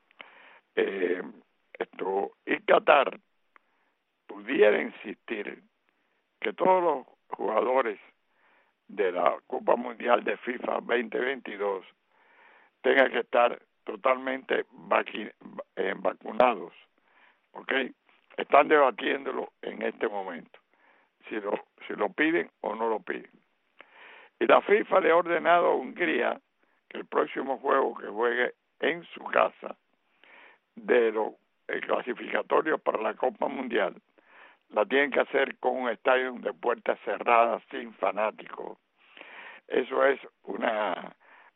Eh, esto, y Qatar pudiera insistir que todos los jugadores de la Copa Mundial de FIFA veinte veintidós tengan que estar totalmente vaqui, eh, vacunados, ¿ok? Están debatiéndolo en este momento, si lo, si lo piden o no lo piden. Y la FIFA le ha ordenado a Hungría que el próximo juego que juegue en su casa de los eh, clasificatorios para la Copa Mundial la tienen que hacer con un estadio de puertas cerradas sin fanáticos. Eso es una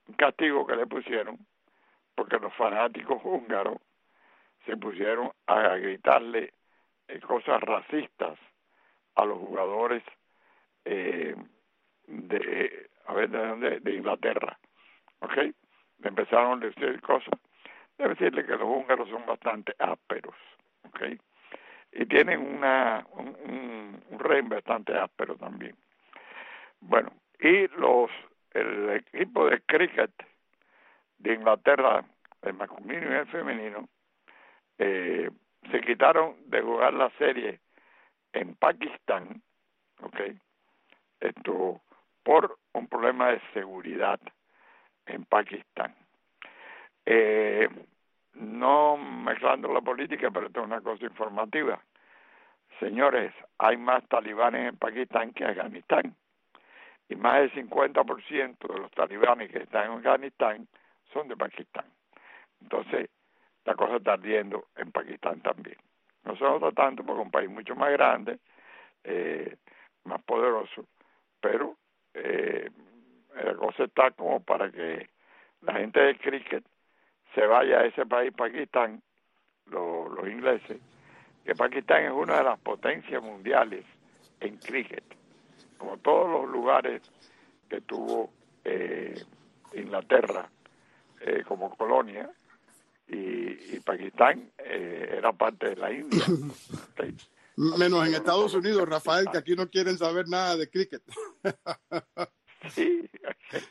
un castigo que le pusieron, porque los fanáticos húngaros se pusieron a gritarle eh, cosas racistas a los jugadores eh, de, a ver, de, dónde, de Inglaterra, ¿ok? Le empezaron a decir cosas. Debe decirle que los húngaros son bastante ásperos, ¿ok? Y tienen una un, un, un rey bastante áspero también. Bueno, y los el equipo de cricket de Inglaterra, el masculino y el femenino, eh, se quitaron de jugar la serie en Pakistán, ¿ok? Esto por un problema de seguridad en Pakistán. Eh, no mezclando la política, pero esto es una cosa informativa. Señores, hay más talibanes en Pakistán que en Afganistán. Y más del cincuenta por ciento de los talibanes que están en Afganistán son de Pakistán. Entonces, la cosa está ardiendo en Pakistán también. No se nota tanto porque es un país mucho más grande, eh, más poderoso, pero eh, la cosa está como para que la gente del cricket se vaya a ese país, Pakistán, los, los ingleses, que Pakistán es una de las potencias mundiales en cricket, como todos los lugares que tuvo eh, Inglaterra eh, como colonia, y, y Pakistán eh, era parte de la India. ¿Okay? Menos en Estados Unidos, Rafael, que aquí no quieren saber nada de cricket. Sí.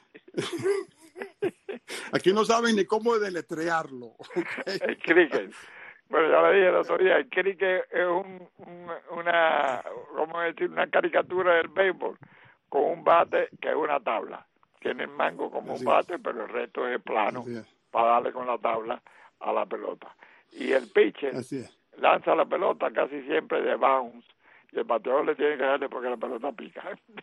Aquí no saben ni cómo deletrearlo. Okay. El cricket. Bueno, ya le dije el otro día, el cricket es un, un, una, ¿cómo decir? Una caricatura del béisbol con un bate que es una tabla. Tiene el mango como Así un bate, es. pero el resto es plano es. para darle con la tabla a la pelota. Y el pitcher lanza la pelota casi siempre de bounce y el bateador le tiene que darle porque la pelota pica.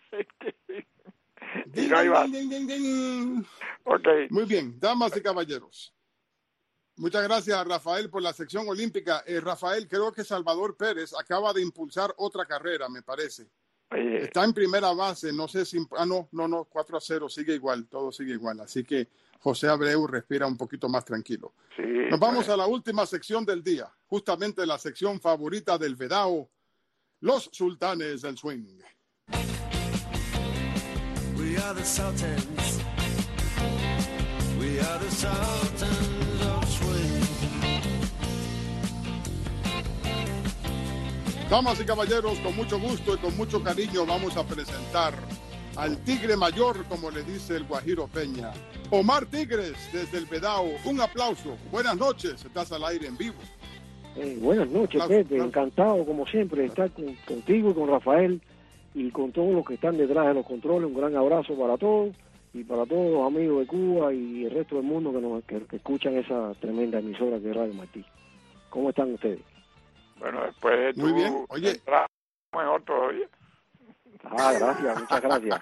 Y no hay más. Okay. Muy bien, damas y caballeros. Muchas gracias, Rafael, por la sección olímpica. Eh, Rafael, creo que Salvador Pérez acaba de impulsar otra carrera, me parece. Oye. Está en primera base, no sé si... Ah, no, no, no, cuatro a cero, sigue igual, todo sigue igual. Así que José Abreu respira un poquito más tranquilo. Sí, Nos vamos a la última sección del día, justamente la sección favorita del Vedao, los sultanes del swing. We are the Sultans. We are the Sultans of Swing. Damas y caballeros, con mucho gusto y con mucho cariño vamos a presentar al tigre mayor, como le dice el Guajiro Peña, Omar Tigres, desde el Vedao. Un aplauso. Buenas noches, estás al aire en vivo. Eh, buenas noches, aplauso, Pepe. Aplauso. Encantado, como siempre, de estar con, contigo y con Rafael y con todos los que están detrás de los controles. Un gran abrazo para todos y para todos los amigos de Cuba y el resto del mundo que, nos, que, que escuchan esa tremenda emisora que es Radio Martí. ¿Cómo están ustedes? Bueno, después de Muy bien. Oye, entrar, mejor todavía. Ah, gracias, muchas gracias.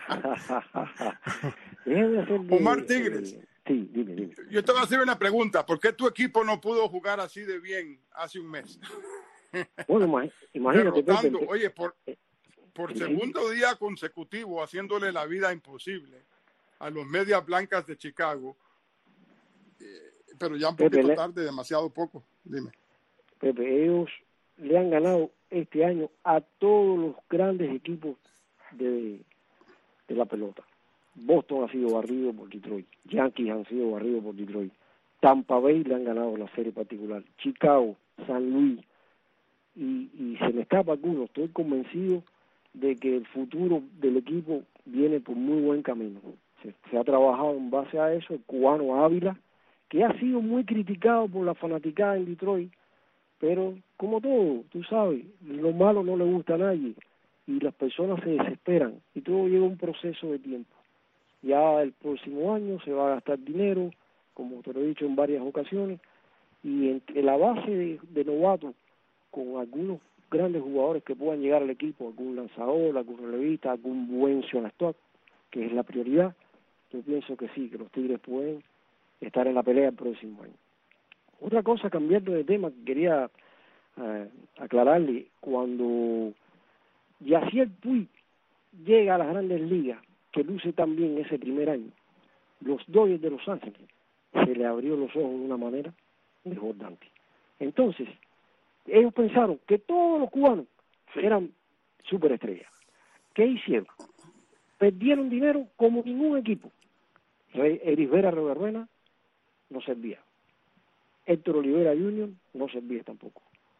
de, Omar Tigres. Eh, sí, dime, dime. Yo te voy a hacer una pregunta. ¿Por qué tu equipo no pudo jugar así de bien hace un mes? Bueno, imagínate. Derrotando, Pepe, oye, por... por sí, segundo día consecutivo haciéndole la vida imposible a los Medias Blancas de Chicago, eh, pero ya un poquito Pepe, tarde, demasiado poco. Dime. Pepe, ellos le han ganado este año a todos los grandes equipos de, de la pelota. Boston ha sido barrido por Detroit, Yankees han sido barridos por Detroit, Tampa Bay le han ganado la serie particular, Chicago, San Luis, y, y se me escapa alguno. Estoy convencido de que el futuro del equipo viene por muy buen camino. Se, se ha trabajado en base a eso. El cubano Ávila, que ha sido muy criticado por la fanaticada en Detroit, pero como todo, tú sabes, lo malo no le gusta a nadie y las personas se desesperan y todo lleva un proceso de tiempo. Ya el próximo año se va a gastar dinero, como te lo he dicho en varias ocasiones, y entre la base de, de novatos con algunos grandes jugadores que puedan llegar al equipo, algún lanzador, algún relevista, algún buen shortstop, que es la prioridad, yo pienso que sí, que los Tigres pueden estar en la pelea el próximo año. Otra cosa, cambiando de tema, que quería eh, aclararle, cuando Yasiel Puig llega a las Grandes Ligas, que luce también ese primer año, los Dodgers de Los Ángeles se le abrió los ojos de una manera desbordante. Entonces, ellos pensaron que todos los cubanos sí. eran superestrellas. ¿Qué hicieron? Perdieron dinero como ningún equipo. Erisbera Reverbena no servía. Héctor Olivera junior no servía tampoco.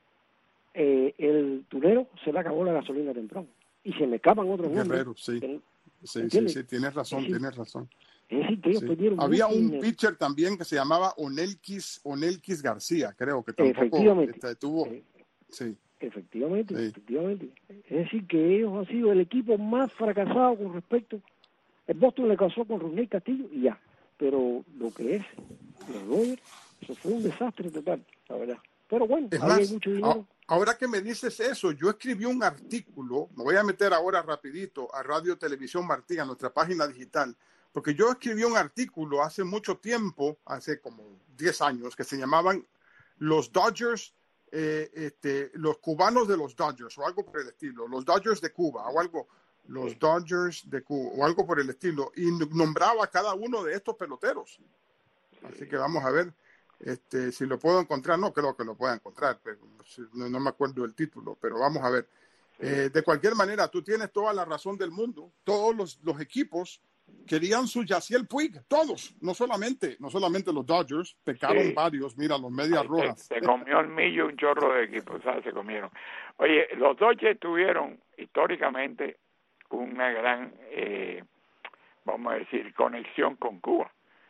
Eh, el Tulero se le acabó la gasolina temprano. Y se me escapan otros Guerrero, nombres. sí. Que, sí, sí, sí, tienes razón, es decir, tienes razón. Es decir, que ellos sí. perdieron Había un dinero. pitcher también que se llamaba Onelquis, Onelquis García, creo que tampoco efectivamente, este, tuvo. Eh, sí. Efectivamente, sí. efectivamente. Es decir, que ellos han sido el equipo más fracasado con respecto. El Boston le causó con Ronnie Castillo y ya. Pero lo que es los Dodgers, eso fue un desastre total, la verdad. Pero bueno, es ahí más, hay mucho dinero. Ahora que me dices eso, yo escribí un artículo, me voy a meter ahora rapidito a Radio Televisión Martí, a nuestra página digital, porque yo escribí un artículo hace mucho tiempo, hace como diez años, que se llamaban Los Dodgers, eh, este, los cubanos de los Dodgers, o algo por el estilo, los Dodgers de Cuba, o algo, los Dodgers de Cuba, o algo por el estilo, y nombraba a cada uno de estos peloteros. Así que vamos a ver. Este, si lo puedo encontrar, no creo que lo pueda encontrar, pero no, no me acuerdo del título, pero vamos a ver. Eh, de cualquier manera, tú tienes toda la razón del mundo. Todos los, los equipos querían su Yasiel Puig, todos, no solamente, no solamente los Dodgers, pecaron sí. varios, mira, los Medias Rojas. Se, se comió el millo un chorro de equipos, ¿sabes? Se comieron. Oye, los Dodgers tuvieron históricamente una gran, eh, vamos a decir, conexión con Cuba.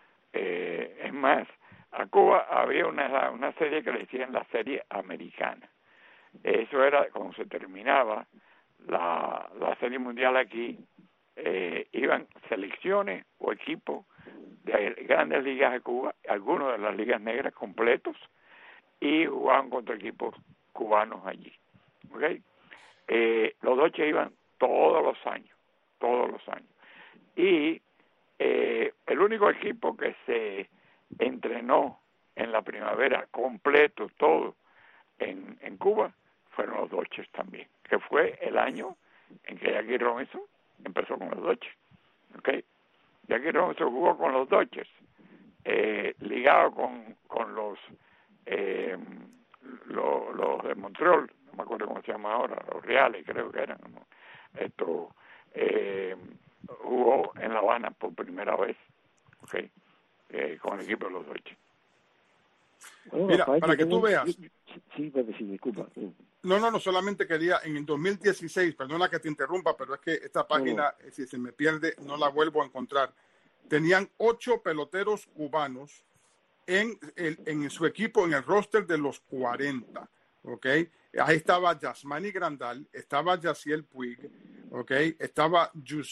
Eh, es más, a Cuba había una, una serie que le decían la serie americana. Eso era cuando se terminaba la, la serie mundial aquí, eh, iban selecciones o equipos de grandes ligas de Cuba, algunos de las ligas negras completos, y jugaban contra equipos cubanos allí. ¿Okay? Eh, los Dodgers iban todos los años, todos los años. Y eh, el único equipo que se entrenó en la primavera completo, todo, en, en Cuba, fueron los Dodgers también, que fue el año en que Jackie Robinson empezó con los Dodgers. ¿Okay? Jackie Robinson jugó con los Dodgers, eh, ligado con, con los, eh, los los de Montreal, no me acuerdo cómo se llama ahora, los Reales creo que eran, ¿no? Esto, eh, jugó en La Habana por primera vez, ¿okay? eh, con el equipo de los Dodgers. Bueno, Mira, Rafael, para que tengo, tú veas. Sí, sí, Pepe, sí, disculpa. No, no, no, solamente quería, en el dos mil dieciséis, perdona que te interrumpa, pero es que esta página, no, no. si se me pierde, no la vuelvo a encontrar. Tenían ocho peloteros cubanos en, el, en su equipo, en el roster de los cuarenta, ¿ok? Ahí estaba Yasmani Grandal, estaba Yasiel Puig, ¿ok? Estaba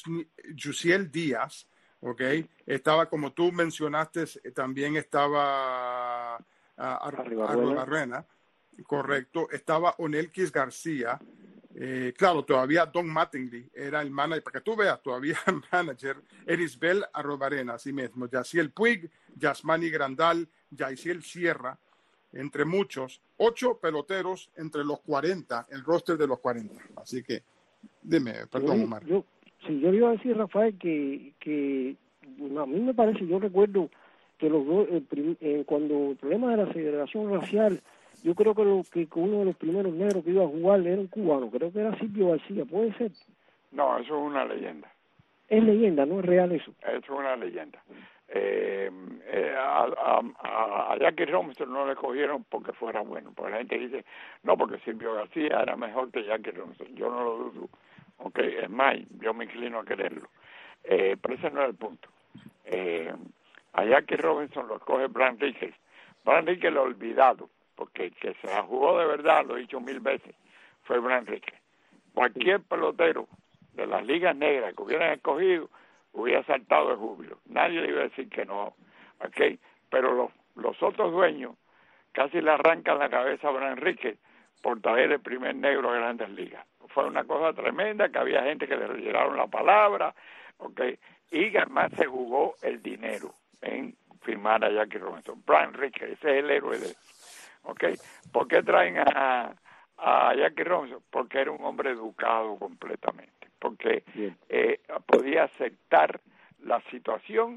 Yusiel Díaz, ¿ok? Estaba, como tú mencionaste, también estaba Arruabarrena, correcto. Estaba Onelquis García, eh, claro, todavía Don Mattingly era el manager, para que tú veas, todavía el manager, Erisbel Arruabarrena, así mismo, Yasiel Puig, Yasmani Grandal, Yaisiel Sierra, entre muchos, ocho peloteros entre los cuarenta, el roster de los cuarenta. Así que, dime, perdón, yo, Omar. Yo, sí, yo le iba a decir, Rafael, que, que a mí me parece, yo recuerdo que los dos, el, eh, cuando el problema de la segregación racial, yo creo que, lo, que uno de los primeros negros que iba a jugar era un cubano, creo que era Silvio García, ¿puede ser? No, eso es una leyenda. Es leyenda, no es real eso. Eso es una leyenda. Eh, eh, a, a, a Jackie Robinson no le cogieron porque fuera bueno, porque la gente dice, no, porque Silvio García era mejor que Jackie Robinson. Yo no lo dudo. Okay, es más, yo me inclino a quererlo. Eh, pero ese no es el punto. Eh, a Jackie Robinson lo coge Bran Ricketts. Bran Ricketts lo olvidado, porque el que se la jugó de verdad, lo he dicho mil veces, fue Bran Ricketts. Cualquier pelotero de las ligas negras que hubieran escogido hubiera saltado de júbilo. Nadie le iba a decir que no. ¿Okay? Pero los, los otros dueños casi le arrancan la cabeza a Bran Ricketts por traer el primer negro a Grandes Ligas. Fue una cosa tremenda, que había gente que le retiraron la palabra, ¿okay? Y además se jugó el dinero en firmar a Jackie Robinson. Bran Ricketts, ese es el héroe de ¿okay? ¿Por qué traen a, a Jackie Robinson? Porque era un hombre educado completamente, porque eh, podía aceptar la situación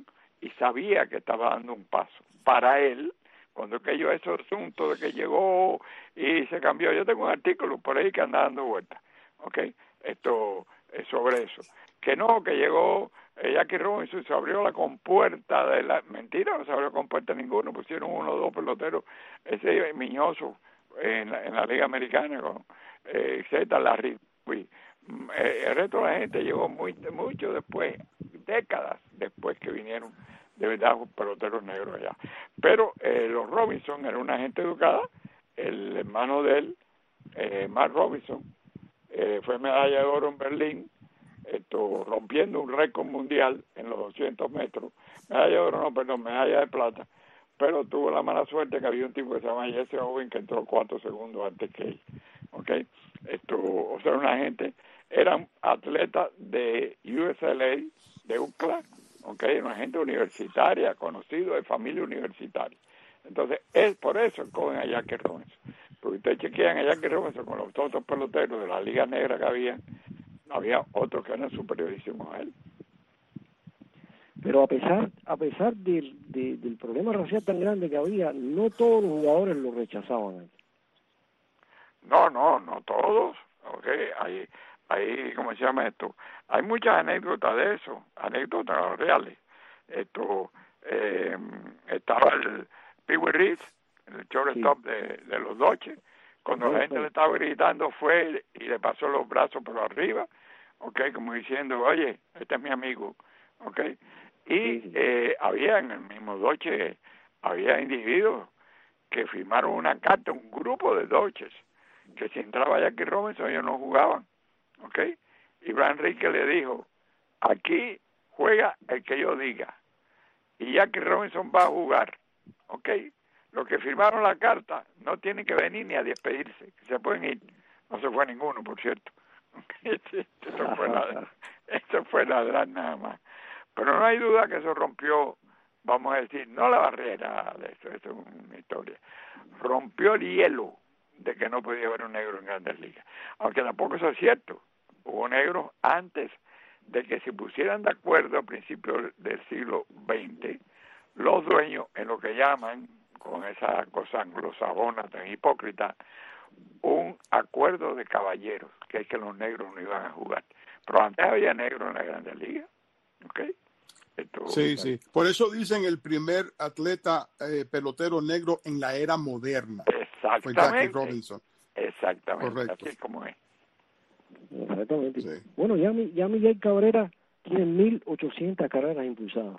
y sabía que estaba dando un paso. Para él, cuando aquello ese asunto de que llegó y se cambió, yo tengo un artículo por ahí que anda dando vueltas, ¿ok? Esto es sobre eso. Que no, que llegó eh, Jackie Robinson, se abrió la compuerta de la... Mentira, no se abrió compuerta ninguno, pusieron uno o dos peloteros, ese Miñoso en la, en la Liga Americana, con eh, etcétera, Larry. Y, eh, el resto de la gente llegó muy, mucho después, décadas después que vinieron de verdad peloteros negros allá. Pero eh, los Robinson era una gente educada, el hermano de él, eh, Mark Robinson, eh, fue medalla de oro en Berlín, esto, rompiendo un récord mundial en los doscientos metros, medalla de oro, no, perdón, medalla de plata, pero tuvo la mala suerte que había un tipo que se llama Jesse Owens que entró cuatro segundos antes que él, ¿ok? Esto, o sea, una gente, eran atletas de U S L A, de U C L A, ¿ok? Una gente universitaria, conocido de familia universitaria. Entonces, es por eso escogen a Jackie Robinson. Porque ustedes chequean a Jackie Robinson con los otros peloteros de la Liga Negra que había, había otros que eran superiorísimos a él. Pero a pesar a pesar del, de, del problema racial tan grande que había, no todos los jugadores lo rechazaban. No, no, no todos, ¿ok? Hay, hay, ¿cómo se llama esto? Hay muchas anécdotas de eso, anécdotas reales. Esto, eh, estaba el Pee Wee Reese, el shortstop sí. de, de los Dodgers, cuando sí, la gente sí. le estaba gritando fue y le pasó los brazos por arriba, ¿ok? Como diciendo, oye, este es mi amigo, ¿ok? Y sí. eh, había en el mismo Dodgers, había individuos que firmaron una carta, un grupo de Dodgers, que si entraba Jackie Robinson ellos no jugaban, ¿ok? Y Brian Rickey le dijo, aquí juega el que yo diga, y Jackie Robinson va a jugar, ¿ok? Los que firmaron la carta no tienen que venir ni a despedirse, que se pueden ir. No se fue ninguno, por cierto. Esto fue la, esto fue ladrar nada más. Pero no hay duda que eso rompió, vamos a decir, no la barrera de eso, eso es una historia, rompió el hielo de que no podía haber un negro en Grandes Ligas. Aunque tampoco eso es cierto. Hubo negros antes de que se pusieran de acuerdo a principios del siglo veinte los dueños en lo que llaman, con esa cosa anglosajona tan hipócrita, un acuerdo de caballeros, que es que los negros no iban a jugar. Pero antes había negros en la Grandes Ligas, ¿ok? Esto, sí, sí. Por eso dicen el primer atleta eh, pelotero negro en la era moderna. Exactamente. Fue Jackie Robinson. Exactamente. Correcto. Así es como es. Exactamente. Sí. Bueno, ya, ya Miguel Cabrera tiene mil ochocientas carreras impulsadas.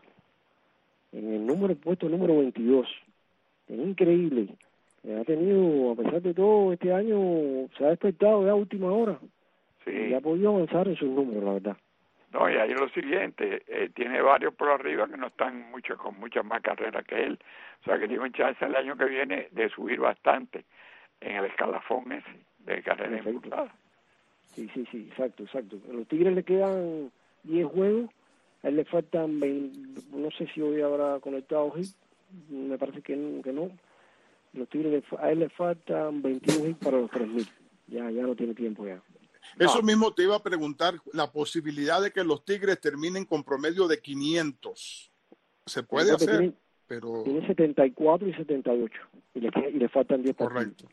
En el número puesto número veintidós. Es increíble. Ha tenido, a pesar de todo, este año se ha despertado ya a última hora. Sí. Y ha podido avanzar en sus números, la verdad. No, y ahí lo siguiente, eh, tiene varios por arriba que no están mucho, con muchas más carreras que él. O sea que tiene un chance el año que viene de subir bastante en el escalafón ese de carrera impulsada. Sí, sí, sí, exacto, exacto. A los Tigres le quedan diez juegos, a él le faltan veinte, no sé si hoy habrá conectado hit, me parece que no, que no. Los Tigres, a él le faltan veintiún hits para los tres mil, ya, ya no tiene tiempo ya. Eso No. mismo te iba a preguntar, la posibilidad de que los Tigres terminen con promedio de quinientos. Se puede Fíjate, hacer, tiene, pero... Tiene setenta y cuatro y setenta y ocho, y le, y le faltan diez partidos. Correcto.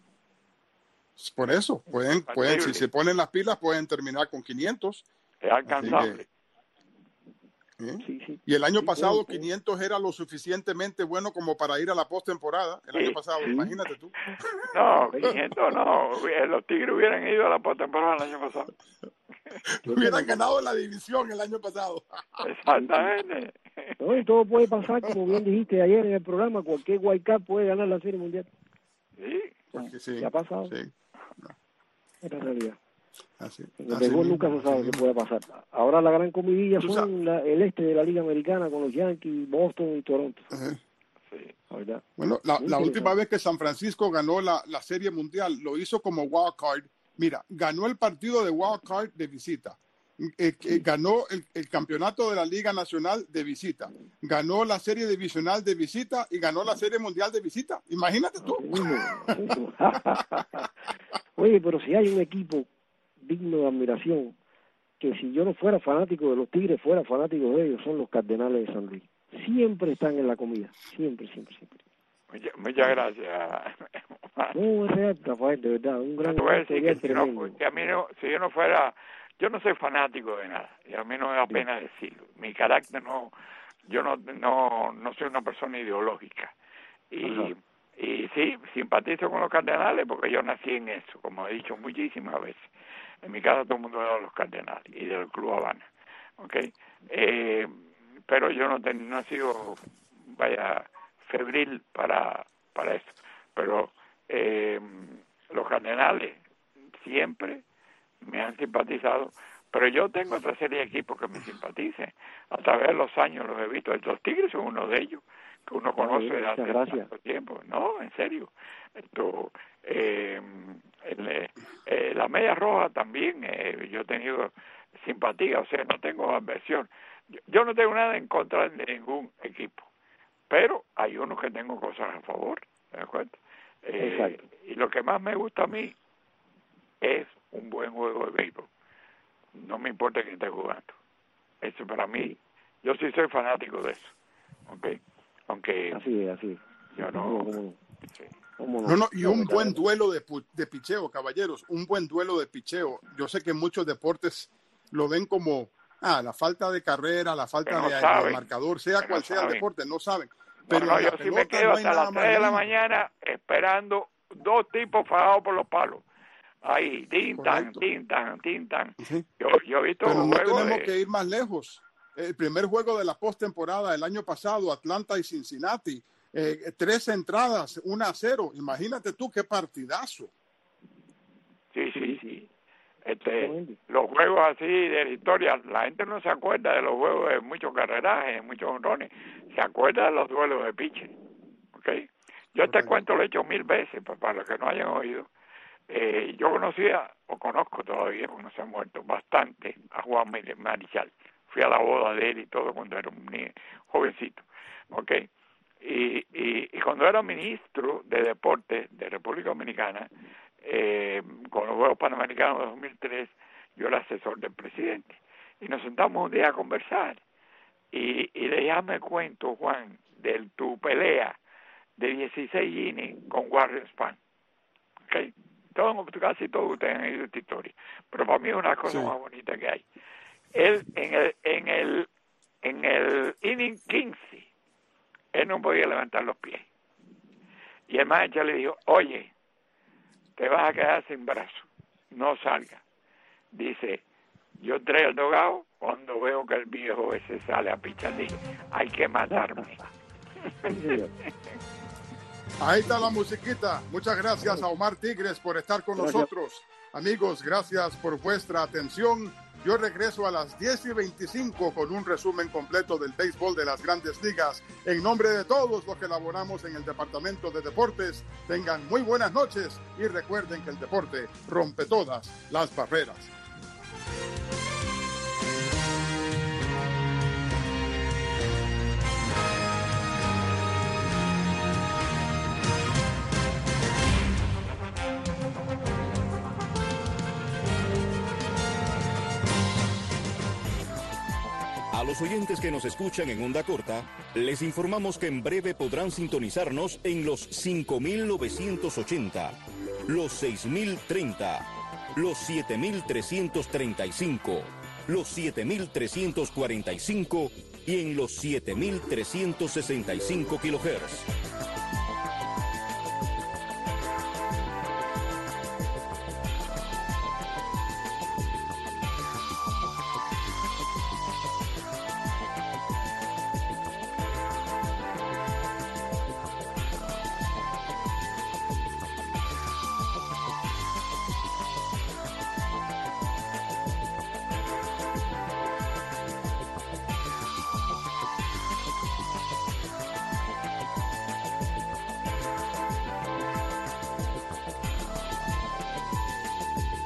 Por eso, pueden, pueden, si se ponen las pilas, pueden terminar con quinientos. Es alcanzable. Que, ¿eh? Sí, sí. Y el año Sí, pasado sí, sí. quinientos era lo suficientemente bueno como para ir a la postemporada. El Sí. año pasado, Sí. imagínate tú. No, quinientos no. Los Tigres hubieran ido a la postemporada el año pasado. Hubieran ganado la división el año pasado. Exactamente. No, y todo puede pasar, como bien dijiste ayer en el programa, cualquier wild card puede ganar la Serie Mundial. Sí. Porque sí, ¿Qué ha pasado? sí. Es la realidad. Así, En el así béisbol mismo, nunca se así sabe qué mismo. puede pasar. Ahora la gran comidilla Tú son la- el este de la Liga Americana con los Yankees, Boston y Toronto. Ajá. Sí. La verdad. Bueno, la, Muy la última interesante. vez que San Francisco ganó la, la Serie Mundial, lo hizo como wild card. Mira, ganó el partido de wild card de visita. Eh, eh, ganó el, el campeonato de la Liga Nacional de visita. Ganó la Serie Divisional de visita y ganó la Serie Mundial de visita. Imagínate tú. Oye, pero si hay un equipo digno de admiración, que si yo no fuera fanático de los Tigres, fuera fanático de ellos, son los Cardenales de San Luis. siempre están en la comida, siempre, siempre, siempre. Muchas, muchas gracias. No, es real, Rafael, de verdad, un gran... Te voy a decir que, si, no, tremendo. que a mí no, si yo no fuera, yo no soy fanático de nada, y a mí no me da pena decirlo. Mi carácter no, yo no, no, no soy una persona ideológica. Y, Ajá. y sí, simpatizo con los Cardenales porque yo nací en eso, como he dicho muchísimas veces. En mi casa todo el mundo era de los Cardenales y del Club Habana, ¿okay? Eh, pero yo no, ten, no he sido, vaya, febril para, para eso. Pero eh, los Cardenales siempre me han simpatizado, pero yo tengo otra serie de equipos que me simpaticen. A través de los años los he visto. Los Tigres son uno de ellos, que uno conoce desde hace tanto tiempo. No, en serio. Esto, eh, el, eh, la Media Roja también, eh, yo he tenido simpatía, o sea, no tengo aversión. Yo, yo no tengo nada en contra de ningún equipo, pero hay unos que tengo cosas a favor, ¿de acuerdo? Eh, y lo que más me gusta a mí es un buen juego de béisbol. No me importa quién esté jugando. Eso para mí, yo sí soy fanático de eso, ¿ok? Aunque así es, así. Yo no... ¿Cómo, cómo? Sí. ¿Cómo no? No, no, y un No, buen no. duelo de, pu- de picheo, caballeros, un buen duelo de picheo. Yo sé que muchos deportes lo ven como, ah, la falta de carrera, la falta no de, saben, de marcador, sea que cual no sea el saben. deporte, no saben. No, Pero no, en yo la sí me pelota quedo no hay hasta nada las más tres de la lindo. mañana esperando dos tipos fajados por los palos. Ahí, tintan, Correcto. tintan, tintan. Sí. Yo, yo he visto Pero no juegos tenemos de... que ir más lejos. El primer juego de la postemporada del año pasado, Atlanta y Cincinnati, eh, tres entradas, una a cero. Imagínate tú qué partidazo. Sí, sí, sí. Este, los juegos así de la historia, la gente no se acuerda de los juegos de muchos carrerajes, de muchos honrones, se acuerda de los duelos de pitcher, ¿ok? Yo este cuento lo he hecho mil veces, pues, para los que no hayan oído. Eh, yo conocía, o conozco todavía, porque no se ha muerto, bastante a Juan Marichal. Fui a la boda de él y todo cuando era un niño, jovencito, ¿ok? Y, y, y cuando era ministro de Deportes de República Dominicana, eh, con los Juegos Panamericanos de dos mil tres, yo era asesor del presidente. Y nos sentamos un día a conversar. Y, y le dije, me cuento, Juan, de tu pelea de dieciséis innings con Warren Spahn. ¿Ok? Todo, casi todos ustedes han oído esta historia. Pero para mí es una cosa Sí. más bonita que hay. Él, en el, en el, en el inning quince, él no podía levantar los pies. Y el manager le dijo, oye, te vas a quedar sin brazo, no salga. Dice, yo entré al dogado cuando veo que el viejo ese sale a pichar, dije, hay que matarme. Ahí está la musiquita. Muchas gracias a Omar Tigres por estar con Gracias. nosotros. Amigos, gracias por vuestra atención. Yo regreso a las diez y veinticinco con un resumen completo del béisbol de las Grandes Ligas. En nombre de todos los que laboramos en el Departamento de Deportes, tengan muy buenas noches y recuerden que el deporte rompe todas las barreras. A los oyentes que nos escuchan en onda corta, les informamos que en breve podrán sintonizarnos en los cinco mil novecientos ochenta, los seis mil treinta, los siete mil trescientos treinta y cinco, los siete mil trescientos cuarenta y cinco y en los siete mil trescientos sesenta y cinco kilohertz.